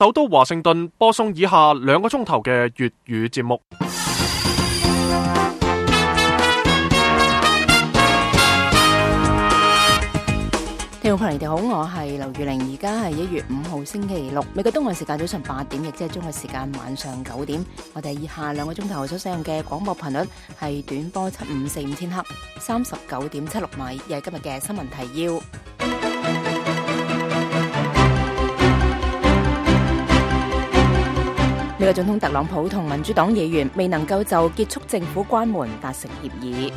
首都華盛頓播送以下2個鐘頭嘅粵語節目。 聽眾朋友，你哋好，我係劉玉玲，而家係1月5號星期六，美國東岸時間早上8點，亦即係中國時間晚上9點。我哋以下2個鐘頭所使用嘅廣播頻率係短波7545千赫，39.76米，又係今日嘅新聞提要。美國總統特朗普同民主黨議員未能夠就結束政府關門達成協議。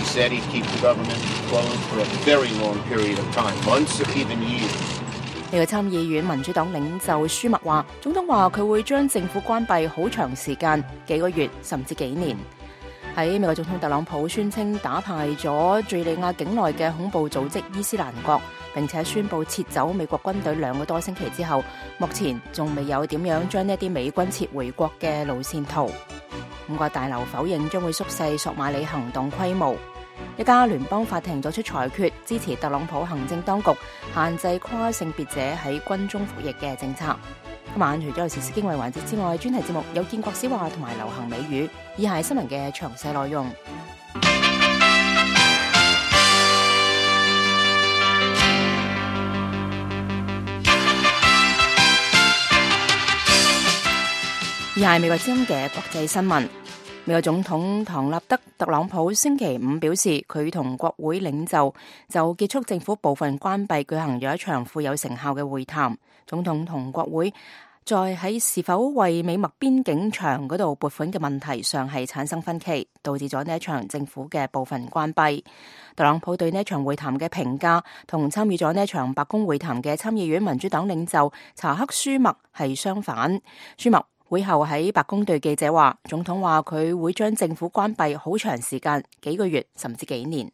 美國參議院民主黨領袖舒默話，總統話佢會將政府關閉好長時間，幾個月甚至幾年。喺美國總統特朗普宣稱打敗咗敘利亞境內嘅恐怖組織伊斯蘭國，並且宣布撤走美國軍隊2個多星期之後，目前仲未有點樣將呢啲美軍撤回國嘅路線圖。五角大樓否認將會縮細索馬里行動規模。一家聯邦法庭作出裁決，支持特朗普行政當局限制跨性別者喺軍中服役嘅政策。今晚除咗有時事經緯環節之外，專題節目有建國史話同埋流行美語，以下係新聞嘅詳細內容。以下係美國之音嘅國際新聞。美國總統唐納德·特朗普星期5表示，佢同國會領袖就結束政府部分關閉舉行咗一場富有成效嘅會談。總統同國會在喺是否為美墨邊境牆嗰度撥款嘅問題上係產生分歧，導致咗呢一場政府嘅部分關閉。特朗普對呢一場會談嘅評價同參與咗呢一場白宮會談嘅參議院民主黨領袖查克·舒默係相反。舒默會後喺白宮對記者話，總統話佢會將政府關閉好長時間，幾個月甚至幾年。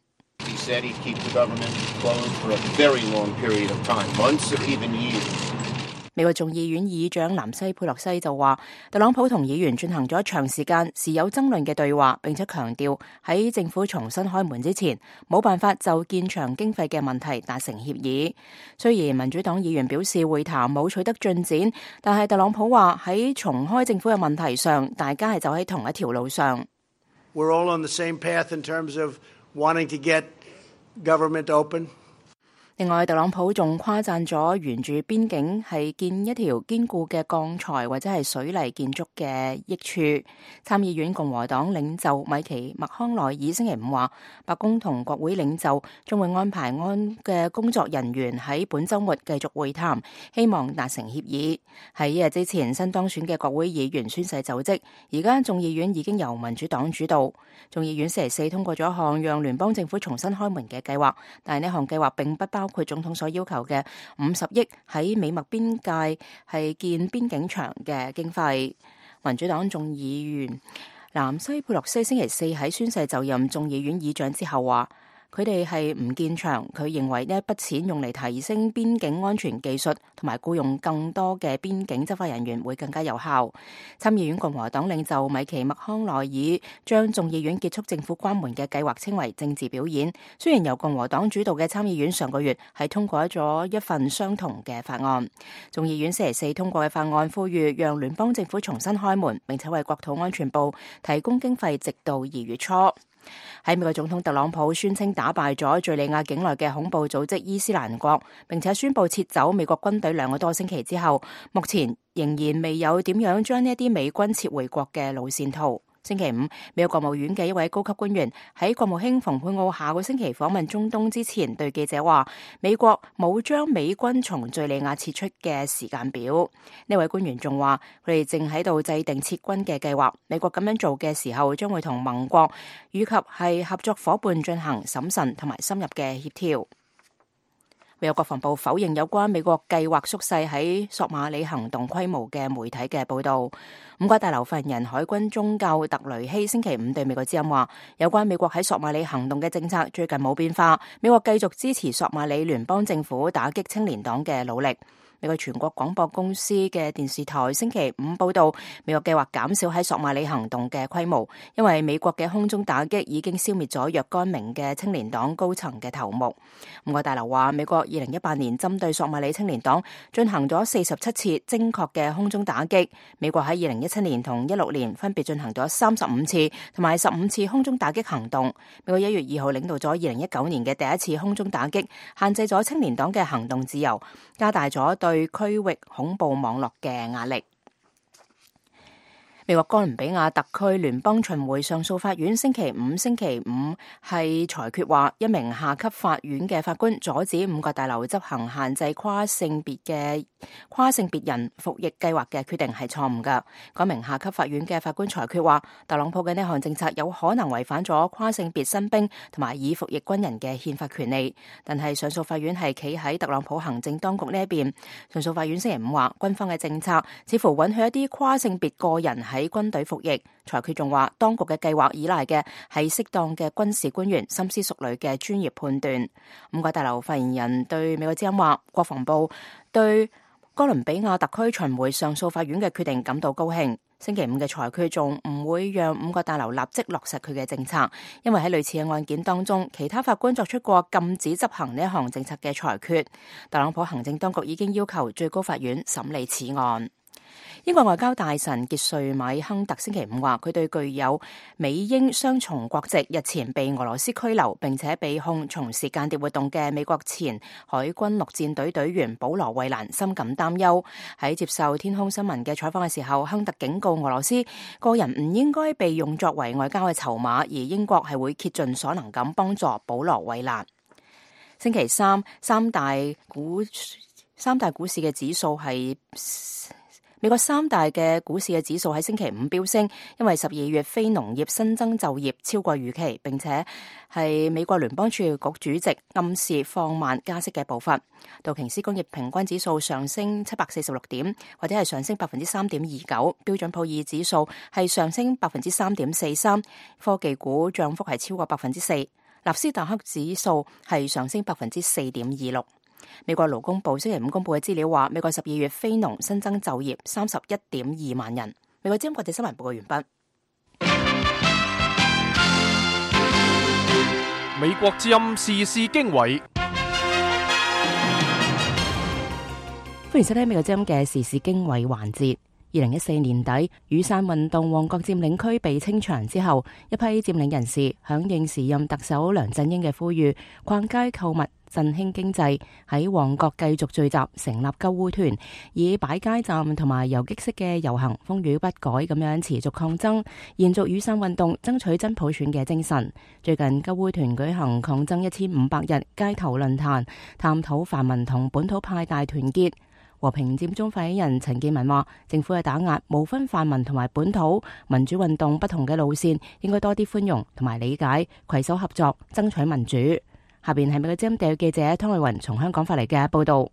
美國眾議院議長南希佩洛西就話，特朗普同議員進行咗長時間時有爭論嘅對話，並且強調喺政府重新開門之前，冇辦法就建牆經費嘅問題達成協議。雖然民主黨議員表示會談冇取得進展，但係特朗普話喺重開政府嘅問題上，大家係走喺同一條路上。 We're all on the same path in terms of wanting to get government open. 另外，特朗普仲誇讚咗沿住邊境係建一條堅固嘅鋼材或者係水泥建築嘅益處。參議院共和黨領袖米奇麥康奈爾星期5話，白宮同國會領袖將會安排嘅工作人員喺本週末繼續會談，希望達成協議。喺1日之前，新當選嘅國會議員宣誓就職，而家眾議院已經由民主黨主導。眾議院星期4通過咗一項讓聯邦政府重新開門嘅計劃，但係呢項計劃並不包括總統所要求嘅50億喺美墨邊界係建邊境牆嘅經費。民主黨眾議員南希佩洛西星期4喺宣誓就任眾議院議長之後話，佢哋係唔建牆，佢認為呢一筆錢用嚟提升邊境安全技術同埋僱用更多嘅邊境執法人員會更加有效。參議院共和黨領袖米奇麥康奈爾將眾議院結束政府關門嘅計劃稱為政治表演。雖然由共和黨主導嘅參議院上個月係通過咗一份相同嘅法案，眾議院星期4通過嘅法案呼籲讓聯邦政府重新開門，並且為國土安全部提供經費，直到2月初。喺美國總統特朗普宣稱打敗咗敘利亞境內嘅恐怖組織伊斯蘭國，並且宣布撤走美國軍隊2個多星期之後，目前仍然未有點樣將呢一啲美軍撤回國嘅路線圖。星期5，美國國務院嘅一位高級官員喺國務卿蓬佩奧下個星期訪問中東之前，對記者話，美國冇將美軍從敘利亞撤出嘅時間表。呢位官員仲話，佢哋正喺度制定撤軍嘅計劃。美國咁樣做嘅時候，將會同盟國以及係合作夥伴進行審慎同埋深入嘅協調。美國國防部否認有關美國計劃縮細喺索馬里行動規模嘅媒體嘅報導。五角大樓發言人海軍宗教特雷希星期5對美國之音話，有關美國喺索馬里行動嘅政策最近冇變化，美國繼續支持索馬里聯邦政府打擊青年黨嘅努力。 美國全國廣播公司嘅電視台星期五報道，美國計劃減少喺索馬里行動嘅規模，因為美國嘅空中打擊已經消滅咗若干名嘅青年黨高層嘅頭目。五角大樓話，美國2018年針對索馬里青年黨進行咗47次精確嘅空中打擊。美國喺2017年同16年分別進行咗35次同埋15次空中打擊行動。美國1月2號領導咗2019年嘅第一次空中打擊，限制咗青年黨嘅行動自由，加大咗對區域恐怖網絡嘅壓力。美國哥倫比亞特區聯邦巡迴上訴法院星期五係裁決話，一名下級法院嘅法官阻止五角大樓執行限制跨性別人服役計劃嘅決定係錯誤㗎。嗰名下級法院嘅法官裁決話，特朗普嘅呢項政策有可能違反咗跨性別新兵同埋已服役軍人嘅憲法權利。但係上訴法院係企喺特朗普行政當局呢一邊。上訴法院星期五話，軍方嘅政策似乎允許一啲跨性別個人喺軍隊服役。裁決仲話，當局嘅計劃依賴嘅係適當嘅軍事官員深思熟慮嘅專業判斷。五角大樓發言人對美國之音話，國防部對哥倫比亞特區巡迴上訴法院嘅決定感到高興。星期五嘅裁決仲唔會讓五角大樓立即落實佢嘅政策，因為喺類似嘅案件當中，其他法官作出過禁止執行呢一項政策嘅裁決。特朗普行政當局已經要求最高法院審理此案。英國外交大臣傑瑞米亨特星期五話，佢對具有美英雙重國籍、日前被俄羅斯拘留並且被控從事間諜活動嘅美國前海軍陸戰隊隊員保羅衛蘭深感擔憂。喺接受天空新聞嘅採訪嘅時候，亨特警告俄羅斯個人唔應該被用作為外交嘅籌碼，而英國係會竭盡所能咁幫助保羅衛蘭。星期三，三大股市嘅指數係美國三大嘅股市嘅指數喺星期五飆升，因為12月非農業新增就業超過預期，並且係美國聯邦儲備局主席暗示放慢加息嘅步伐。道瓊斯工業平均指數上升746點，或者係上升3.29%。標準普爾指數係上升3.43%，科技股漲幅係超過4%。納斯達克指數係上升4.26%。美國勞工部星期五公布嘅資料話，美國12月非農新增就業31.2萬人。美國之音國際新聞報告完畢。 美國之音時事經緯， 歡迎收聽美國之音嘅時事經緯環節。2014年底，雨傘運動旺角佔領區被清場之後，一批佔領人士響應時任特首梁振英嘅呼籲，逛街購物振興經濟，喺旺角繼續聚集，成立救護團，以擺街站同埋游擊式嘅遊行，風雨不改咁樣持續抗爭，延續雨傘運動爭取真普選嘅精神。最近救護團舉行抗爭1500日街頭論壇，探討泛民同本土派大團結。和平佔中發起人陳健民話，政府嘅打壓無分泛民同埋本土，民主運動不同嘅路線應該多啲寬容同埋理解，攜手合作爭取民主。下邊係美國之音特約記者湯慧雲從香港發嚟嘅報道。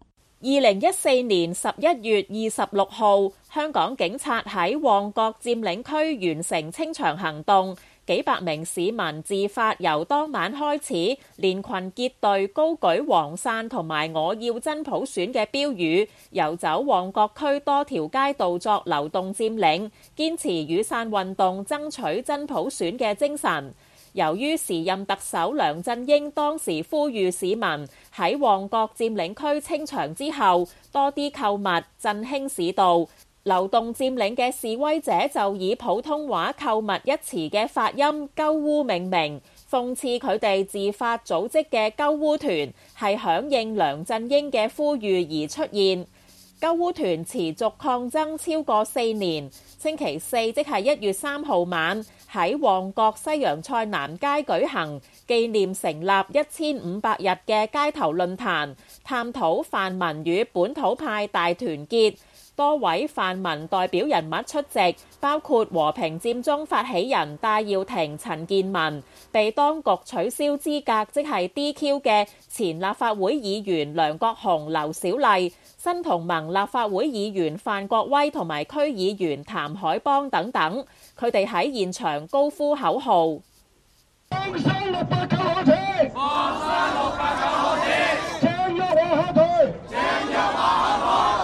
2014年11月26號，香港警察喺旺角佔領區完成清場行動，幾百名市民自發由當晚開始，連群結隊高舉黃傘同埋我要真普選嘅標語，遊走旺角區多條街道作流動佔領，堅持雨傘運動爭取真普選嘅精神。由於時任特首梁振英當時呼籲市民喺旺角佔領區清場之後多啲購物振興市道，流動佔領嘅示威者就以普通話購物一詞嘅發音鳩污命名，諷刺佢哋自發組織嘅鳩污團係響應梁振英嘅呼籲而出現。鳩污團持續抗爭超過4年，星期四即係1月3號晚喺旺角西洋菜南街舉行紀念成立1500日嘅街頭論壇，探討泛民與本土派大團結。多位泛民代表人物出席，包括和平佔中發起人戴耀廷、陳健民，被當局取消資格即係 DQ 嘅前立法會議員梁國雄、劉小麗，新同盟立法會議員范國威同埋區議員譚海邦等等，佢哋喺現場高呼口號：放生689可耻，放生689可耻，正入話下台，正入話下台。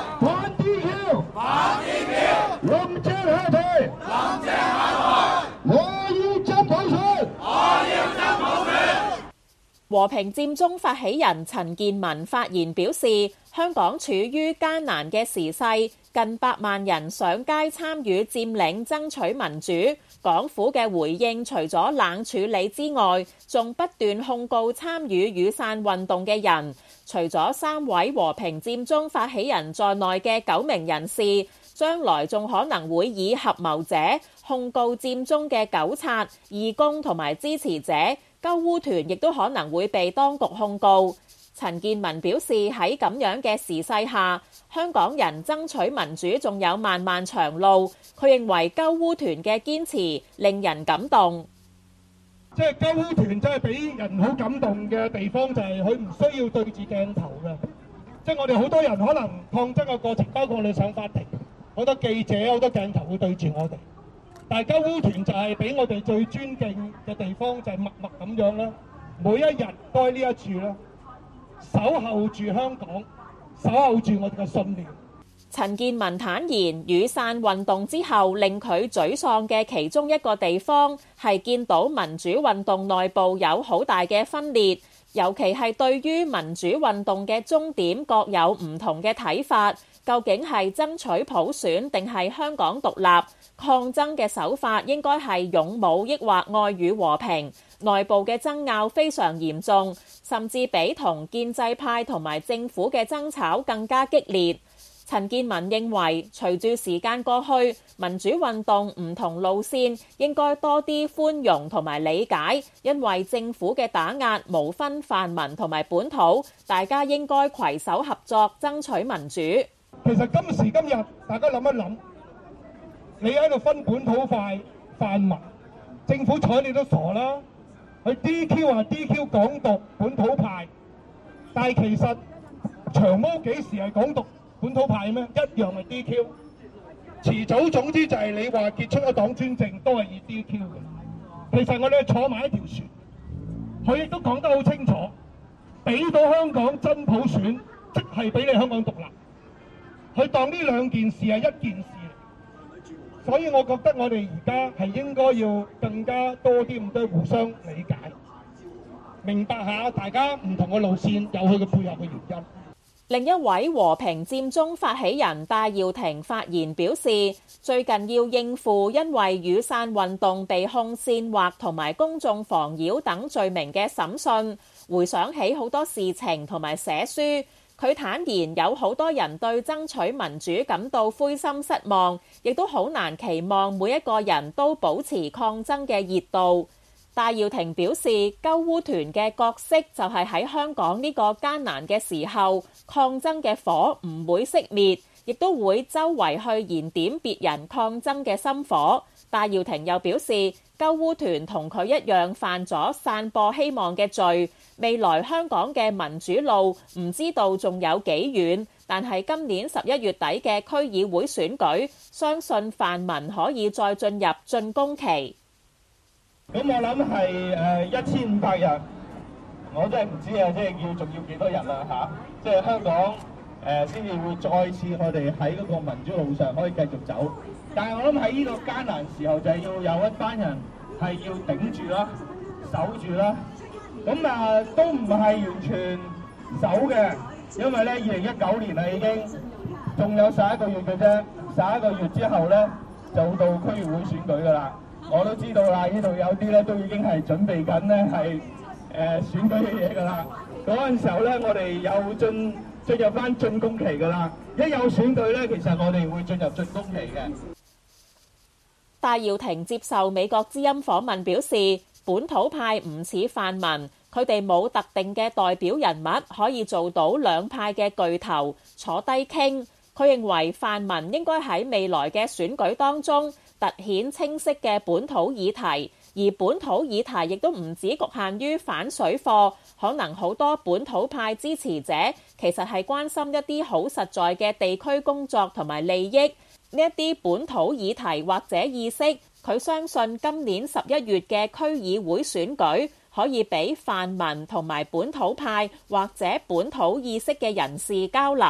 林鄭下台，林鄭下台，我要真普選，我要真普選。 和平佔中發起人陳健民發言表示，香港處於艱難嘅時勢，近100萬人上街參與佔領爭取民主，港府嘅回應除咗冷處理之外，仲不斷控告參與雨傘運動嘅人。除咗3位和平佔中發起人在內嘅9名人士，將來仲可能會以合謀者控告佔中嘅糾察、義工同埋支持者。鳩烏團亦都可能會被當局控告。陳健民表示，喺咁樣嘅時勢下，香港人爭取民主仲有漫漫長路。佢認為鳩烏團嘅堅持令人感動。 即係鳩烏團真係俾人好感動嘅地方就係佢唔需要對住鏡頭嘅。即係我哋好多人可能抗爭嘅過程，包括我哋上法庭，好多記者、好多鏡頭會對住我哋。但係鳩烏團就係俾我哋最尊敬嘅地方，就係默默咁樣啦，每一日都喺呢一處啦，守候住香港，守候住我哋嘅信念。 陳健民坦言，雨傘運動之後令佢沮喪嘅其中一個地方係見到民主運動內部有好大嘅分裂，尤其係對於民主運動嘅終點各有唔同嘅睇法，究竟係爭取普選定係香港獨立？抗爭嘅手法應該係勇武抑或愛與和平？內部嘅爭拗非常嚴重，甚至比同建制派同埋政府嘅爭吵更加激烈。陳健民認為，隨住時間過去，民主運動唔同路線應該多啲寬容同埋理解，因為政府嘅打壓無分泛民同埋本土，大家應該攜手合作爭取民主。 其實今時今日，大家諗一諗，你喺度分本土派、泛民，政府睬你都傻啦。佢 DQ 啊 DQ 港獨本土派，但係其實長毛幾時係港獨本土派咩？一樣係 DQ。遲早總之就係你話結束一黨專政，都係以 DQ 嘅。其實我哋坐埋一條船，佢亦都講得好清楚，俾到香港真普選，即係俾你香港獨立。佢當呢兩件事係一件事。所以我覺得我哋而家係應該要更加多啲咁多互相理解，明白下大家唔同嘅路線有佢嘅配合嘅原因。 另一位和平佔中發起人戴耀廷發言表示，最近要應付因為雨傘運動被控煽惑同埋公眾妨擾等罪名嘅審訊，回想起好多事情同埋寫書。佢坦言有好多人對爭取民主感到灰心失望，亦都好難期望每一個人都保持抗爭嘅熱度。戴耀廷表示，鳩烏團嘅角色就係喺香港呢個艱難嘅時候，抗爭嘅火唔會熄滅，亦都會周圍去燃點別人抗爭嘅心火。戴耀廷又表示，鳩烏團同佢一樣犯咗散播希望嘅罪，未來香港嘅民主路唔知道仲有幾遠，但係今年11月底嘅區議會選舉，相信泛民可以再進入進攻期。 咁我諗係1500日，我真係唔知啊，即係仲要幾多日啦嚇，即係香港先至會再次我哋喺嗰個民主路上可以繼續走。但係我諗喺呢個艱難時候，就係要有一班人係要頂住啦、守住啦。咁都唔係完全守嘅，因為咧2019年啦已經，仲有11個月嘅啫，11個月之後咧就到區議會選舉㗎啦。我都知道啦，呢度有啲咧都已經係準備緊咧係選舉嘅嘢㗎啦。嗰陣時候咧，我哋又進入翻進攻期㗎啦。一有選舉咧，其實我哋會進入進攻期嘅。 戴耀廷接受美國之音訪問表示，本土派唔似泛民，佢哋冇特定嘅代表人物可以做到兩派嘅巨頭坐低傾。佢認為泛民應該喺未來嘅選舉當中凸顯清晰嘅本土議題，而本土議題亦都唔只局限於反水貨，可能好多本土派支持者其實係關心一啲好實在嘅地區工作同埋利益。呢一啲本土議題或者意識，佢相信今年11月嘅區議會選舉可以俾泛民同埋本土派或者本土意識嘅人士交流。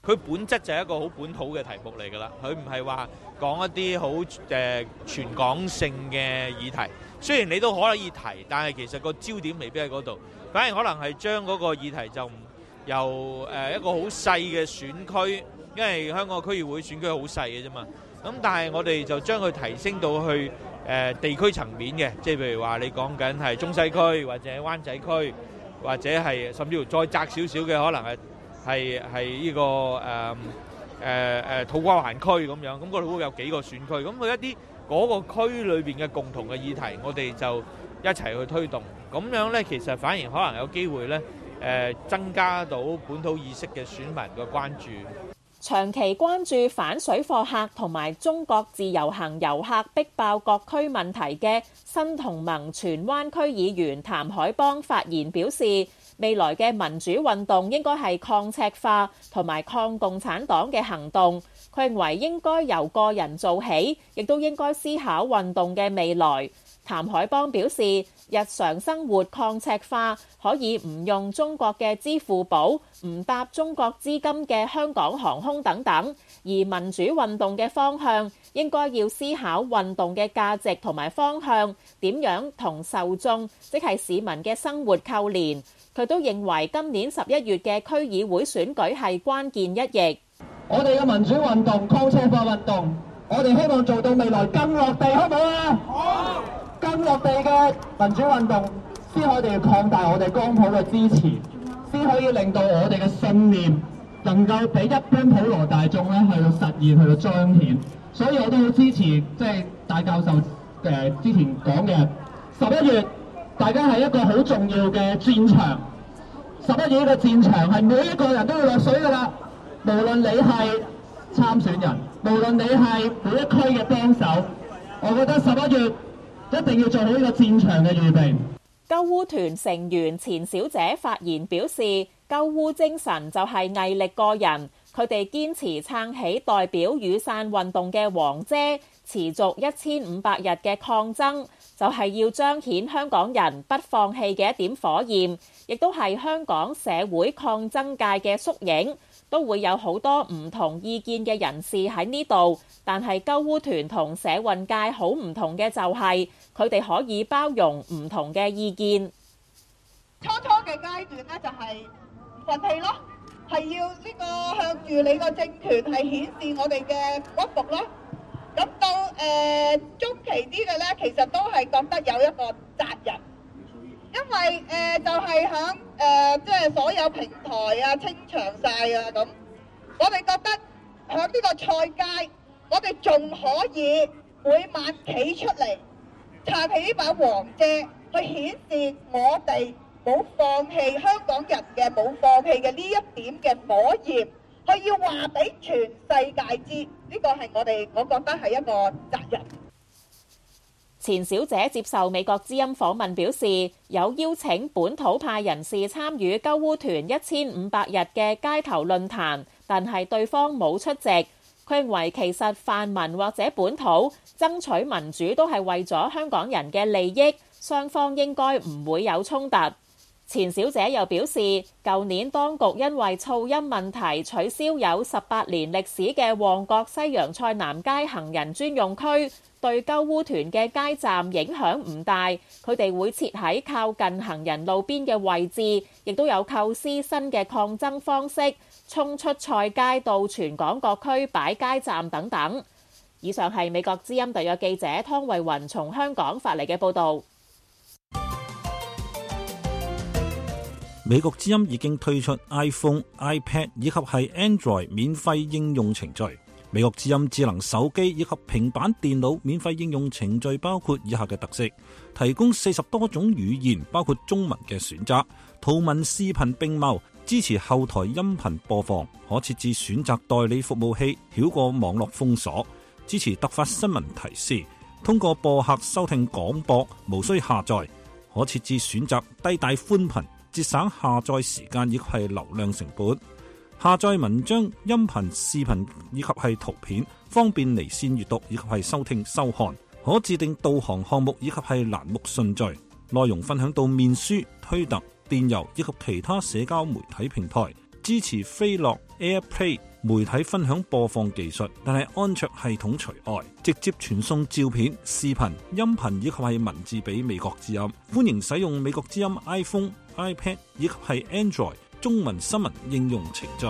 佢本質就係一個好本土嘅題目嚟㗎啦，佢唔係話講一啲好全港性嘅議題。雖然你都可以提，但係其實個焦點未必喺嗰度，反而可能係將嗰個議題就由一個好細嘅選區，因為香港區議會選區好細嘅啫嘛。咁但係我哋就將佢提升到去地區層面嘅，即係譬如話你講緊係中西區或者灣仔區，或者係甚至乎再窄少少嘅，可能係呢個土瓜灣區咁樣。咁嗰度會有幾個選區，咁佢一啲嗰個區裏邊嘅共同嘅議題，我哋就一齊去推動。咁樣呢，其實反而可能有機會呢，增加到本土意識嘅選民嘅關注。 長期關注反水貨客同埋中國自由行遊客逼爆各區問題嘅新同盟荃灣區議員譚凱邦發言表示，未來嘅民主運動應該係抗赤化同埋抗共產黨嘅行動。佢認為應該由個人做起，亦都應該思考運動嘅未來。譚凱邦表示，日常生活抗赤化可以唔用中國嘅支付寶，唔搭中國資金嘅香港航空等等，而民主運動嘅方向應該要思考運動嘅價值同埋方向點樣同受眾，即係市民嘅生活扣連。佢都認為今年11月嘅區議會選舉係關鍵一役。 我哋嘅民主運動、抗赤化運動，我哋希望做到未來更落地，好唔好啊？好！更落地嘅民主運動，先可以擴大我哋光譜嘅支持，先可以令到我哋嘅信念能夠俾一般普羅大眾咧去到實現、去到彰顯。所以我都好支持，即係戴教授之前講嘅11月，大家係一個好重要嘅戰場。11月呢個戰場係每一個人都要落水㗎啦，無論你係參選人，無論你係每一區嘅幫手，我覺得11月一定要做好呢個戰場嘅預備。 救烏團成員錢小姐發言表示，救烏精神就係毅力過人，佢哋堅持撐起代表雨傘運動嘅黃遮，持續1500日嘅抗爭，就係要彰顯香港人不放棄嘅一點火焰，亦都係香港社會抗爭界嘅縮影。都會有好多唔同意見嘅人士喺呢度，但係救烏團同社運界好唔同嘅就係佢哋可以包容唔同嘅意見。 初嘅階段咧就係唔忿氣咯，係要呢個向住你個政權係顯示我哋嘅屈服咯。咁到中期啲嘅咧，其實都係覺得有一個責任。因為就係響即係所有平台啊清場晒啊咁，我哋覺得響呢個賽街，我哋仲可以每晚企出嚟撐起呢把黃遮，去顯示我哋冇放棄香港人嘅冇放棄嘅呢一點嘅火焰，去要話俾全世界知，呢個係我覺得係一個責任。 錢小姐接受美國之音訪問表示，有邀請本土派人士參與救烏團1500日嘅街頭論壇，但係對方冇出席。佢認為其實泛民或者本土爭取民主都係為咗香港人嘅利益，雙方應該唔會有衝突。錢小姐又表示，舊年當局因為噪音問題取消有18年歷史嘅旺角西洋菜南街行人專用區，對救烏團嘅街站影響唔大，佢哋會設喺靠近行人路邊嘅位置，亦都有構思新嘅抗爭方式，衝出菜街到全港各區擺街站等等。以上係美國之音特約記者湯慧雲從香港發嚟嘅報導。 美國之音已經推出 iPhone、iPad 以及係 Android 免費應用程序。美國之音智能手機以及平板電腦免費應用程序包括以下嘅特色：提供40多種語言，包括中文嘅選擇，圖文視頻並茂，支持後台音頻播放，可設置選擇代理服務器，繞過網絡封鎖，支持突發新聞提示，通過播客收聽廣播，無需下載，可設置選擇低帶寬頻，節省下載時間以及係流量成本。下載文章、音頻、視頻以及係圖片，方便離線閱讀以及係收聽收看。可自定導航項目以及係欄目順序。內容分享到面書、推特、電郵以及其他社交媒體平台。支持飛樂、AirPlay、 媒體分享播放技術，但係安卓系統除外，直接傳送照片、視頻、音頻以及係文字俾美國之音。歡迎使用美國之音 iPhone、iPad 以及係 Android 中文新聞應用程序。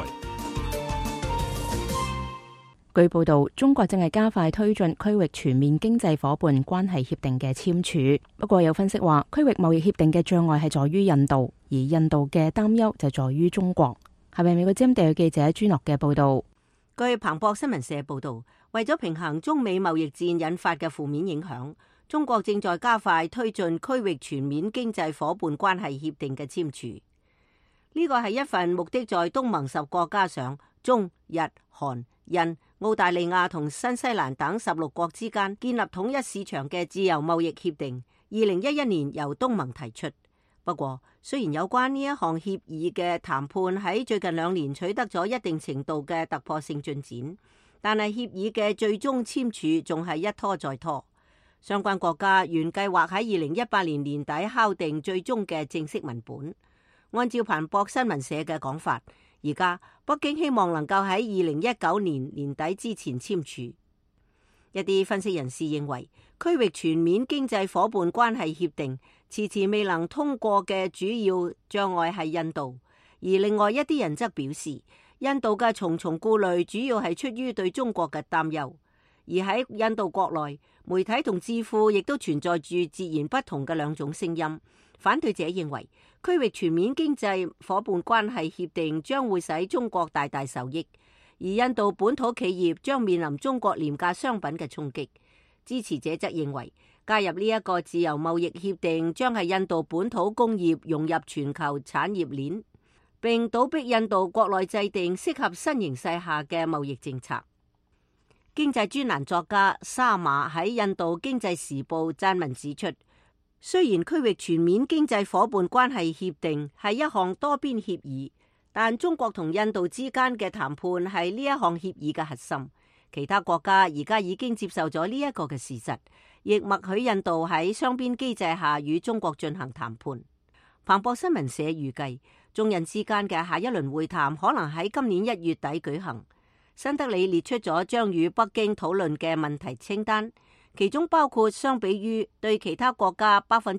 據報道，中國正係加快推進區域全面經濟夥伴關係協定嘅簽署。不過有分析話，區域貿易協定嘅障礙係在於印度，而印度嘅擔憂就在於中國。係咪美國之音特約記者朱諾嘅報道？ 據彭博新聞社報道，為咗平衡中美貿易戰引發嘅負面影響，中國正在加快推進區域全面經濟夥伴關係協定嘅簽署。呢個係一份目的在東盟10國加上中、日、韓、印、澳大利亞同新西蘭等16國之間建立統一市場嘅自由貿易協定，2011年由東盟提出。不過，雖然有關呢一項協議嘅談判喺最近2年取得咗一定程度嘅突破性進展，但係協議嘅最終簽署仲係一拖再拖。相關國家原計劃喺2018年年底敲定最終嘅正式文本。按照彭博新聞社嘅講法，而家北京希望能夠喺2019年年底之前簽署。一啲分析人士認為，區域全面經濟夥伴關係協定遲遲未能通過嘅主要障礙係印度，而另外一啲人則表示，印度嘅重重顧慮主要係出於對中國嘅擔憂。而喺印度國內，媒體同智庫亦都存在住截然不同嘅兩種聲音。反對者認為，區域全面經濟夥伴關係協定將會使中國大大受益，而印度本土企業將面臨中國廉價商品嘅衝擊。支持者則認為，加入呢一個自由貿易協定將係印度本土工業融入全球產業鏈，並倒逼印度國內制定適合新形勢下嘅貿易政策。經濟專欄作家沙馬喺印度經濟時報撰文指出，雖然區域全面經濟夥伴關係協定係一項多邊協議，但中國同印度之間嘅談判係呢一項協議嘅核心。其他國家而家已經接受咗呢一個嘅事實，亦默許印度喺雙邊機制下與中國進行談判。彭博新聞社預計，中印之間嘅下一輪會談可能喺今年1月底舉行。新德里列出咗將與北京討論嘅問題清單，其中包括相比於對其他國家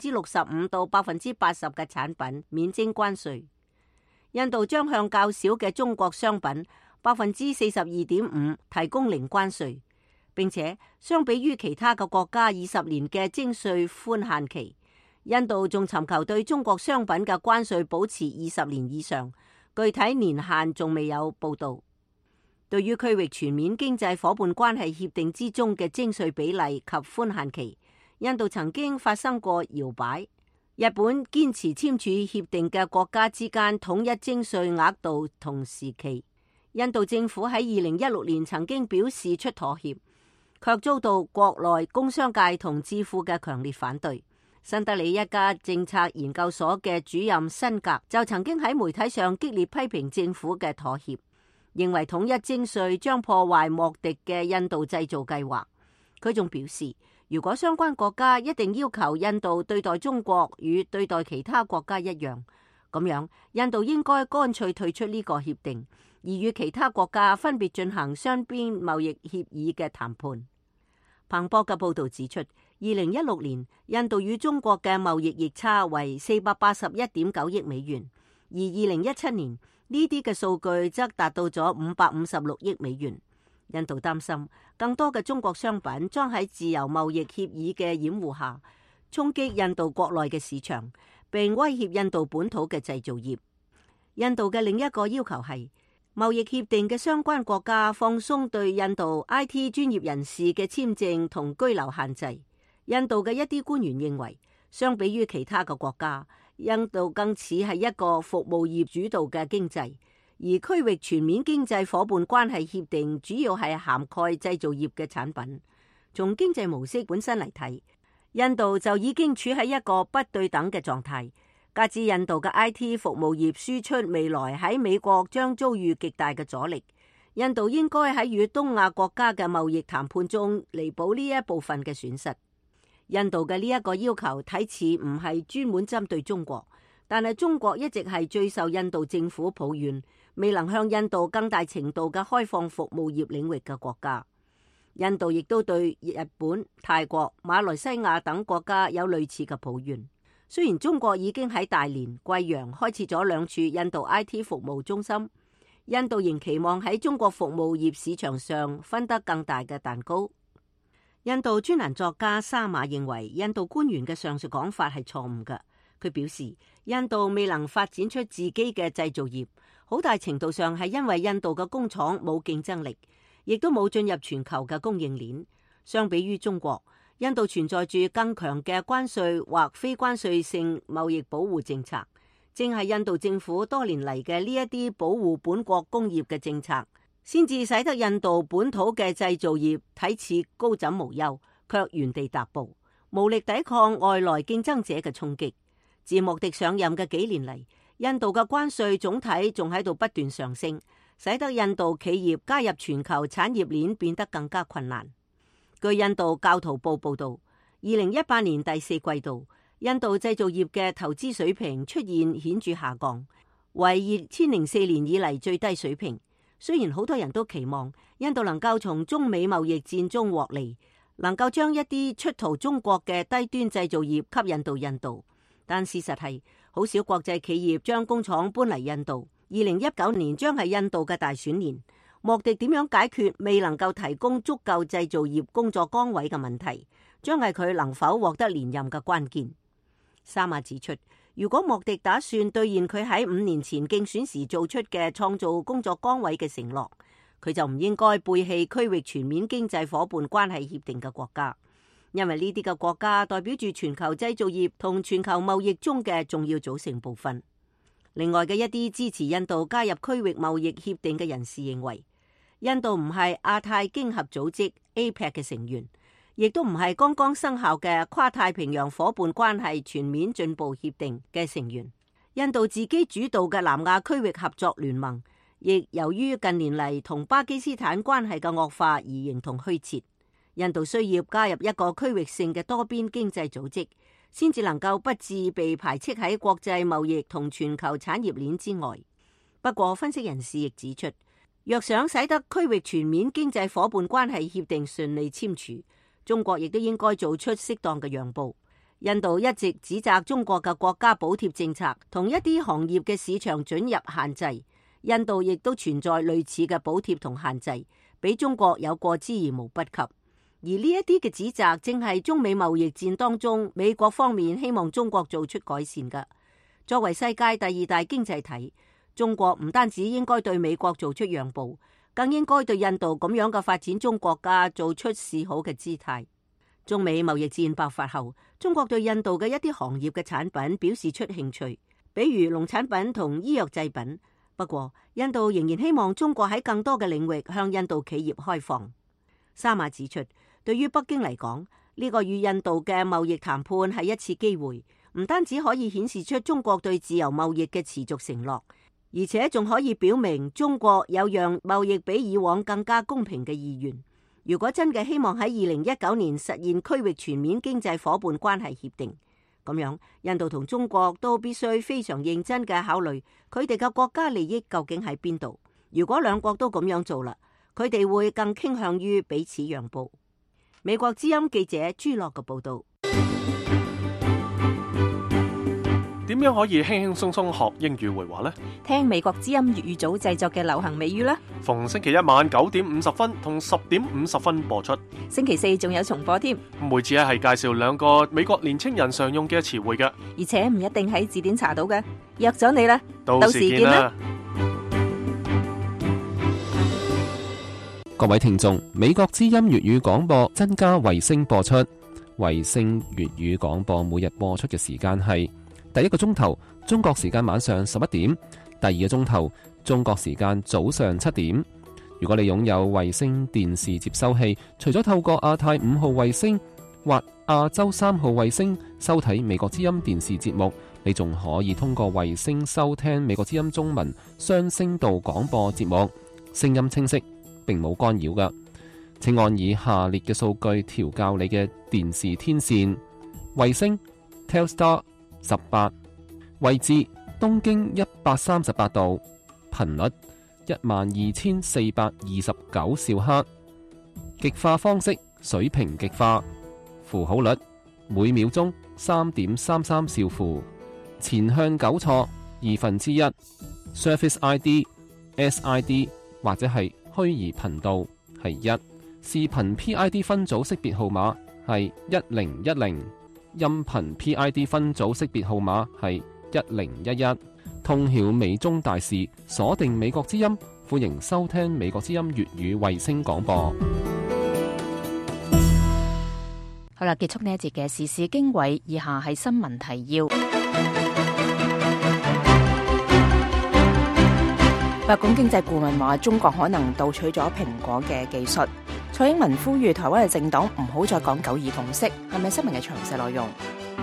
65%到80%嘅產品免徵關稅，印度將向較少嘅中國商品42.5%提供零關稅，並且相比於其他嘅國家20年嘅徵稅寬限期，印度仲尋求對中國商品嘅關稅保持20年以上，具體年限仲未有報導。對於區域全面經濟夥伴關係協定之中嘅徵稅比例及寬限期，印度曾經發生過搖擺。日本堅持簽署協定嘅國家之間統一徵稅額度同時期。印度政府喺2016年曾經表示出妥協，卻遭到國內工商界同智庫嘅強烈反對。新德里一家政策研究所嘅主任辛格就曾經喺媒體上激烈批評政府嘅妥協，認為統一徵稅將破壞莫迪嘅印度製造計劃。佢仲表示，如果相關國家一定要求印度對待中國與對待其他國家一樣，咁樣印度應該乾脆退出呢個協定，而與其他國家分別進行雙邊貿易協議嘅談判。彭博嘅報導指出，2016年印度與中國嘅貿易逆差為481.9億美元，而2017年呢啲嘅數據則達到咗556億美元。印度擔心更多嘅中國商品將喺自由貿易協議嘅掩護下衝擊印度國內嘅市場，並威脅印度本土嘅製造業。印度嘅另一個要求係貿易協定嘅相關國家放鬆對印度 IT 專業人士嘅簽證同居留限制。印度嘅一啲官員認為，相比於其他嘅國家，印度更似係一個服務業主導嘅經濟，而區域全面經濟夥伴關係協定主要係涵蓋製造業嘅產品。從經濟模式本身嚟睇，印度就已經處喺一個不對等嘅狀態。加之印度嘅 IT 服務業輸出未來喺美國將遭遇極大嘅阻力，印度應該喺與東亞國家嘅貿易談判中彌補呢一部分嘅損失。印度嘅呢一個要求睇似唔係專門針對中國， 但係中國一直係最受印度政府抱怨未能向印度更大程度嘅開放服務業領域嘅國家。印度亦都對日本、泰國、馬來西亞等國家有類似嘅抱怨。雖然中國已經喺大連、貴陽開設咗2處印度 IT 服務中心，印度仍期望喺中國服務業市場上分得更大嘅蛋糕。印度專欄作家沙馬認為，印度官員嘅上述講法係錯誤嘅。佢表示，印度未能發展出自己嘅製造業，好大程度上係因為印度嘅工廠冇競爭力，亦都冇進入全球嘅供應鏈。相比於中國，印度存在住更強嘅關稅或非關稅性貿易保護政策，正係印度政府多年嚟嘅呢一啲保護本國工業嘅政策，先至使得印度本土嘅製造業睇似高枕無憂，卻原地踏步，無力抵抗外來競爭者嘅衝擊。自莫迪上任嘅幾年嚟，印度嘅關稅總體仲喺度不斷上升，使得印度企業加入全球產業鏈變得更加困難。據印度教徒報報道，2018年第4季度，印度製造業嘅投資水平出現顯著下降，為2004年以嚟最低水平。雖然好多人都期望印度能夠從中美貿易戰中獲利，能夠將一啲出逃中國嘅低端製造業吸引到印度，但事實係好少國際企業將工廠搬嚟印度。2019年將係印度嘅大選年，莫迪點樣解決未能夠提供足夠製造業工作崗位嘅問題，將係佢能否獲得連任嘅關鍵。沙馬指出，如果莫迪打算兌現佢喺5年前競選時做出嘅創造工作崗位嘅承諾，佢就唔應該背棄區域全面經濟夥伴關係協定嘅國家，因為呢啲嘅國家代表住全球製造業同全球貿易中嘅重要組成部分。另外嘅一啲支持印度加入區域貿易協定嘅人士認為，印度唔係亞太經合組織 APEC 嘅成員，亦都唔係剛剛生效嘅跨太平洋夥伴關係全面進步協定嘅成員。印度自己主導嘅南亞區域合作聯盟，亦由於近年嚟同巴基斯坦關係嘅惡化而形同虛設。印度需要加入一個區域性嘅多邊經濟組織，先至能夠不致被排斥喺國際貿易同全球產業鏈之外。不過，分析人士亦指出，若想使得區域全面經濟夥伴關係協定順利簽署，中國亦都應該做出適當嘅讓步。印度一直指責中國嘅國家補貼政策同一啲行業嘅市場准入限制，印度亦都存在類似嘅補貼同限制，比中國有過之而無不及。而呢一啲嘅指責正係中美貿易戰當中美國方面希望中國做出改善嘅。作為世界第2大經濟體，中國唔單止應該對美國做出讓步，更應該對印度咁樣嘅發展中國家做出示好嘅姿態。中美貿易戰爆發後，中國對印度嘅一啲行業嘅產品表示出興趣，比如農產品同醫藥製品。不過，印度仍然希望中國喺更多嘅領域向印度企業開放。沙馬指出，對於北京嚟講，呢個與印度嘅貿易談判係一次機會，唔單止可以顯示出中國對自由貿易嘅持續承諾，而且仲可以表明中國有讓貿易比以往更加公平嘅意願。如果真嘅希望喺2019年實現區域全面經濟夥伴關係協定，咁樣印度同中國都必須非常認真嘅考慮佢哋嘅國家利益究竟喺邊度。如果兩國都咁樣做啦，佢哋會更傾向於彼此讓步。美國之音記者朱樂嘅報道。 點樣可以輕輕鬆鬆學英語會話呢？ 聽美國之音粵語組製作嘅流行美語啦。 逢星期一晚9點50分同10點50分播出。 星期4仲有重播添。 每次係介紹2個美國年青人常用嘅詞彙嘅， 而且唔一定喺字典查到嘅。約咗你啦， 到時見啦。 各位聽眾，美國之音粵語廣播增加衛星播出。衛星粵語廣播每日播出嘅時間係第1個鐘頭中國時間晚上11點，第2個鐘頭中國時間早上7點。如果你擁有衛星電視接收器，除咗透過亞太5號衛星或亞洲3號衛星收睇美國之音電視節目，你仲可以通過衛星收聽美國之音中文雙聲道廣播節目，聲音清晰，並冇干擾㗎。請按以下列嘅數據調校你嘅電視天線：衛星 Telstar 18、 位置東經138度，頻率12429兆赫，極化方式水平極化，符號率每秒鐘3.33兆符，前向糾錯1/2， Surface ID、SID 或者係虛擬頻道係1，視頻 PID 分組識別號碼係1010，音頻 PID 分組識別號碼係1011。通曉美中大事，鎖定美國之音，歡迎收聽美國之音粵語衛星廣播。 好啦，結束呢一節嘅時事經緯，以下係新聞提要。白宮經濟顧問話，中國可能盜取咗蘋果嘅技術。蔡英文呼籲台灣嘅政黨唔好再講九二共識，係咪新聞嘅詳細內容？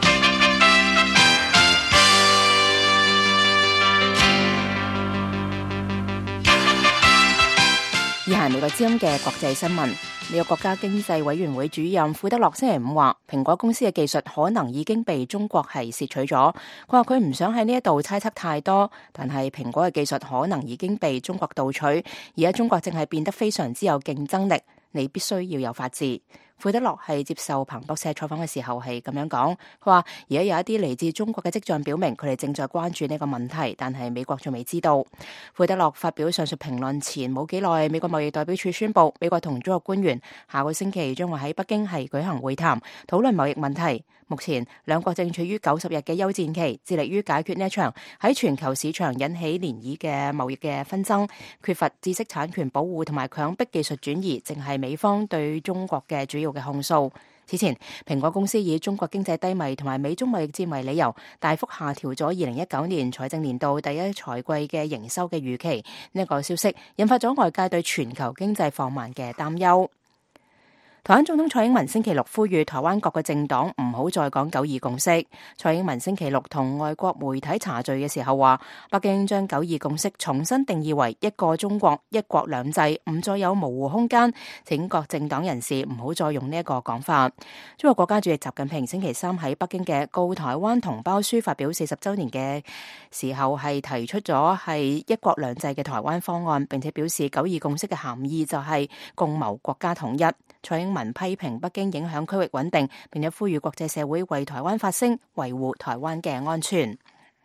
以下係美國之音嘅國際新聞。美國國家經濟委員會主任庫德洛星期五話，蘋果公司嘅技術可能已經被中國係竊取咗。佢話佢唔想喺呢一度猜測太多，但係蘋果嘅技術可能已經被中國盜取。而家中國正係變得非常之有競爭力，你必須要有法治。庫德洛係接受彭博社採訪嘅時候係咁樣講，佢話而家有一啲嚟自中國嘅跡象表明佢哋正在關注呢個問題，但係美國仲未知道。庫德洛發表上述評論前冇幾耐，美國貿易代表處宣布，美國同中國官員下個星期將會喺北京係舉行會談，討論貿易問題。目前兩國正處於90日嘅休戰期，致力於解決呢一場喺全球市場引起漣漪嘅貿易嘅紛爭。缺乏知識產權保護同埋強迫技術轉移，正係美方對中國嘅主要嘅控訴。此前，蘋果公司以中國經濟低迷同埋美中貿易戰為理由，大幅下調咗2019年財政年度第一財季嘅營收嘅預期。呢個消息引發咗外界對全球經濟放慢嘅擔憂。台灣總統蔡英文星期六呼籲台灣各個政黨唔好再講九二共識。蔡英文星期六同外國媒體茶敘嘅時候話，北京將九二共識重新定義為一個中國、一國兩制，唔再有模糊空間，請各政黨人士唔好再用呢一個講法。中國國家主席習近平星期三喺北京嘅告台灣同胞書發表40週年嘅時候，係提出咗係一國兩制嘅台灣方案，並且表示九二共識嘅含義就係共謀國家統一。蔡英文批評北京影響區域穩定，並且呼籲國際社會為台灣發聲，維護台灣嘅安全。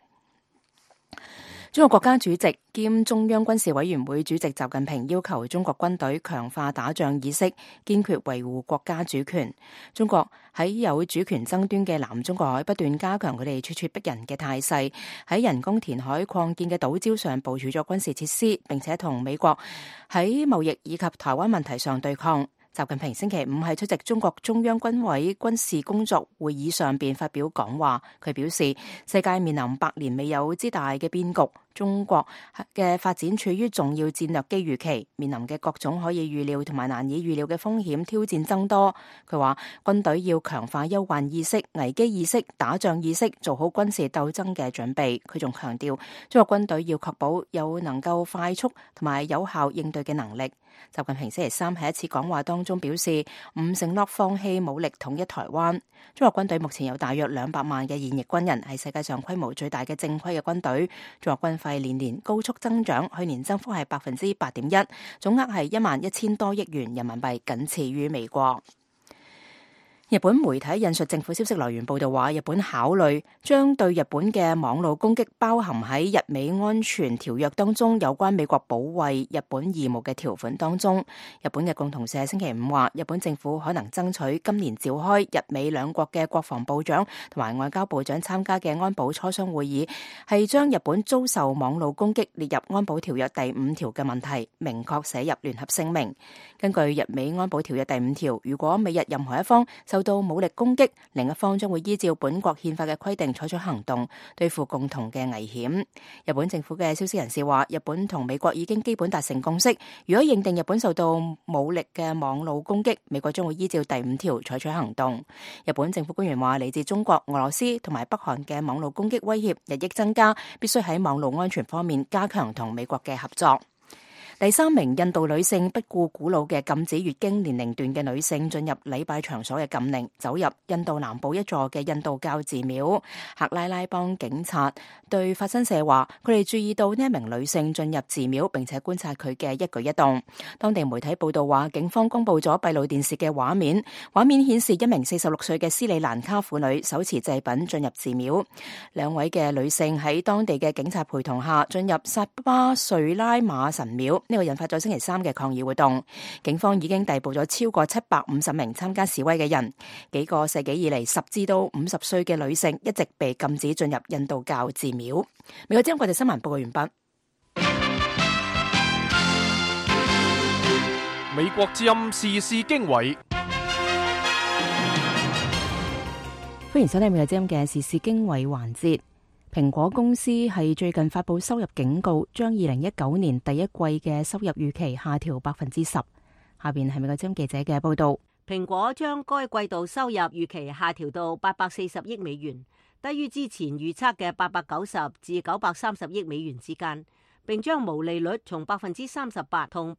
中國國家主席兼中央軍事委員會主席習近平要求中國軍隊強化打仗意識，堅決維護國家主權。中國喺有主權爭端嘅南中國海不斷加強佢哋咄咄逼人嘅態勢，喺人工填海擴建嘅島礁上部署咗軍事設施，並且同美國喺貿易以及台灣問題上對抗。習近平星期五喺出席中國中央軍委軍事工作會議上邊發表講話，佢表示世界面臨百年未有之大嘅變局，中國嘅發展處於重要戰略機遇期，面臨嘅各種可以預料同埋難以預料嘅風險挑戰增多。佢話軍隊要強化憂患意識、危機意識、打仗意識，做好軍事鬥爭嘅準備。佢仲強調中國軍隊要確保有能夠快速同埋有效應對嘅能力。習近平星期三喺一次講話當中表示，唔承諾放棄武力統一台灣。中國軍隊目前有大約200萬嘅現役軍人，係世界上規模最大嘅正規嘅軍隊。中國軍費年年高速增長，去年增幅係8.1%，總額係11000多億元人民幣，僅次於美國。日本媒體引述政府消息來源報道話，日本考慮將對日本嘅網絡攻擊包含喺日美安全條約當中有關美國保衛日本義務嘅條款當中。日本嘅共同社星期五話，日本政府可能爭取今年召開日美兩國嘅國防部長同埋外交部長參加嘅安保磋商會議，係將日本遭受網絡攻擊列入安保條約第5條嘅問題明確寫入聯合聲明。根據日美安保條約第5條，如果美日任何一方受到武力攻擊，另一方將會依照本國憲法嘅規定採取行動，對付共同嘅危險。日本政府嘅消息人士話，日本同美國已經基本達成共識，如果認定日本受到武力嘅網絡攻擊，美國將會依照第5條採取行動。日本政府官員話，嚟自中國、俄羅斯同埋北韓嘅網絡攻擊威脅日益增加，必須喺網絡安全方面加強同美國嘅合作。 第3名印度女性不顧古老嘅禁止月經年齡段嘅女性進入禮拜場所嘅禁令，走入印度南部一座嘅印度教寺廟。克拉拉邦警察對法新社話，佢哋注意到呢一名女性進入寺廟，並且觀察佢嘅一舉一動。當地媒體報道話，警方公布咗閉路電視嘅畫面，畫面顯示一名46歲嘅斯里蘭卡婦女手持祭品進入寺廟。2位嘅女性喺當地嘅警察陪同下進入薩巴瑞拉馬神廟，呢個引發咗星期3嘅抗議活動。警方已經逮捕咗超過750名參加示威嘅人。幾個世紀以嚟，10至到50歲嘅女性一直被禁止進入印度教寺廟。美國之音國際新聞報告完畢。 美國之音時事經緯， 歡迎收聽美國之音嘅時事經緯環節。蘋果公司係最近發佈收入警告，將2019年第一季嘅收入預期下調10%。下邊係美國之音記者嘅報道。 蘋果將該季度收入預期下調到840億美元，低於之前預測嘅890至930億美元之間，並將毛利率從38%同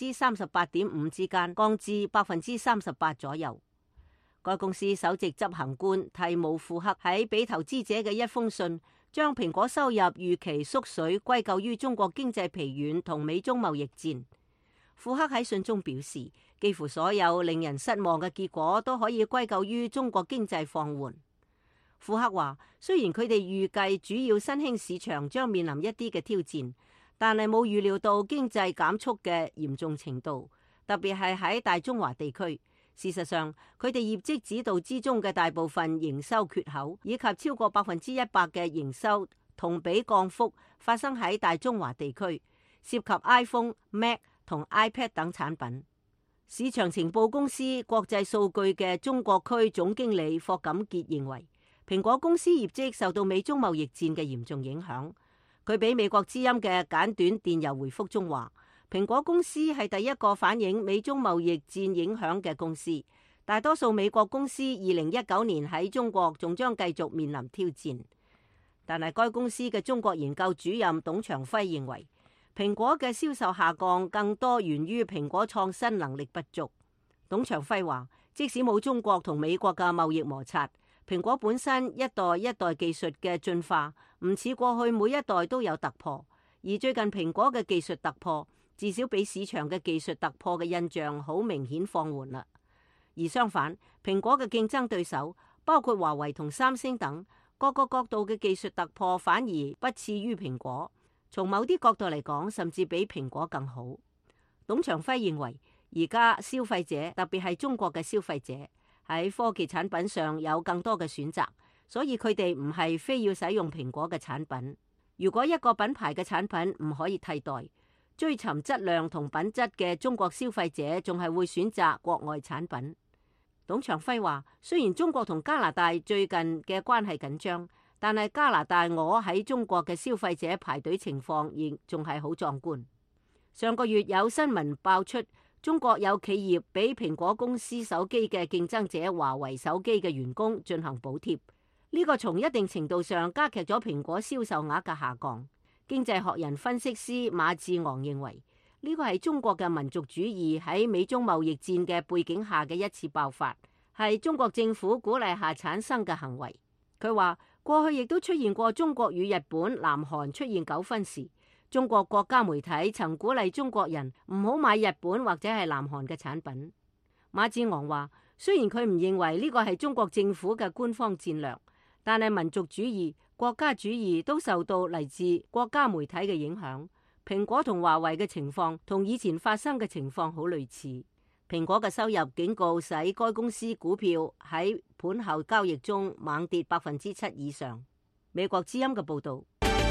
38.5%之間降至38%左右。該公司首席執行官提姆庫克喺俾投資者嘅一封信，將蘋果收入預期縮水歸咎於中國經濟疲軟同美中貿易戰。庫克喺信中表示，幾乎所有令人失望嘅結果都可以歸咎於中國經濟放緩。庫克話，雖然佢哋預計主要新興市場將面臨一啲嘅挑戰，但係冇預料到經濟減速嘅嚴重程度，特別係喺大中華地區。事實上，佢哋業績指導之中嘅大部分營收缺口，以及超過100%嘅營收同比降幅，發生喺大中華地區，涉及 iPhone、Mac 同 iPad 等產品。市場情報公司國際數據嘅中國區總經理霍錦傑認為，蘋果公司業績受到美中貿易戰嘅嚴重影響。佢俾美國之音嘅簡短電郵回覆中話，蘋果公司係第一個反映美中貿易戰影響嘅公司。大多數美國公司2019年喺中國仲將繼續面臨挑戰，但係該公司嘅中國研究主任董長輝認為，蘋果嘅銷售下降更多源於蘋果創新能力不足。董長輝話，即使冇中國同美國嘅貿易摩擦，蘋果本身一代一代技術嘅進化唔似過去每一代都有突破，而最近蘋果嘅技術突破至少比市場嘅技術突破嘅印象好明顯放緩啦。而相反，蘋果嘅競爭對手包括華為同三星等，各個角度嘅技術突破反而不次於蘋果，從某啲角度嚟講，甚至比蘋果更好。董長輝認為，而家消費者特別係中國嘅消費者喺科技產品上有更多嘅選擇，所以佢哋唔係非要使用蘋果嘅產品。如果一個品牌嘅產品唔可以替代，追尋質量同品質嘅中國消費者仲係會選擇國外產品。董長輝話，雖然中國同加拿大最近嘅關係緊張，但係加拿大鵝喺中國嘅消費者排隊情況亦仲係好壯觀。上個月有新聞爆出，中國有企業俾蘋果公司手機嘅競爭者華為手機嘅員工進行補貼，呢個從一定程度上加劇咗蘋果銷售額嘅下降。經濟學人分析師馬志昂認為，呢個係中國嘅民族主義喺美中貿易戰嘅背景下嘅一次爆發，係中國政府鼓勵下產生嘅行為。佢話，過去亦都出現過中國與日本、南韓出現糾紛時，中國國家媒體曾鼓勵中國人唔好買日本或者係南韓嘅產品。馬志昂話，雖然佢唔認為呢個係中國政府嘅官方戰略，但係民族主義、國家主義都受到嚟自國家媒體嘅影響。蘋果同華為嘅情況同以前發生嘅情況好類似。蘋果嘅收入警告使該公司股票喺盤後交易中猛跌7%以上。美國之音嘅報導。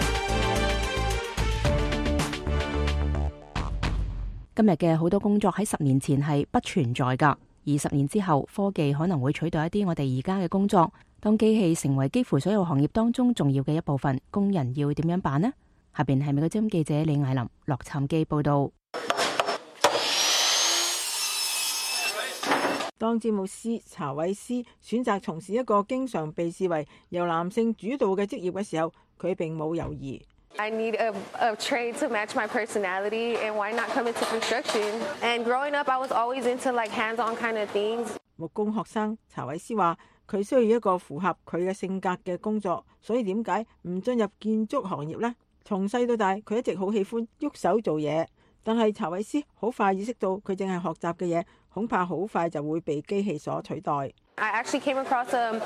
今日嘅好多工作喺10年前係不存在㗎，而10年之後，科技可能會取代一啲我哋而家嘅工作。當機器成為幾乎所有行業當中重要嘅一部分，工人要點樣辦呢？下邊係美國之音記者李艾琳、洛杉磯報道。 當詹姆斯·查韋斯選擇從事一個經常被視為由男性主導嘅職業嘅時候，佢並冇猶豫。 I need a trade to match my personality, and why not come into construction? And growing up, I was always into like hands-on kind of things. 木工學生查韋斯話：佢需要一個符合佢嘅性格嘅工作，所以點解唔進入建築行業呢？從細到大，佢一直好喜歡喐手做嘢，但係查韋斯好快意識到佢淨係學習嘅嘢，恐怕好快就會被機器所取代。 I actually came across a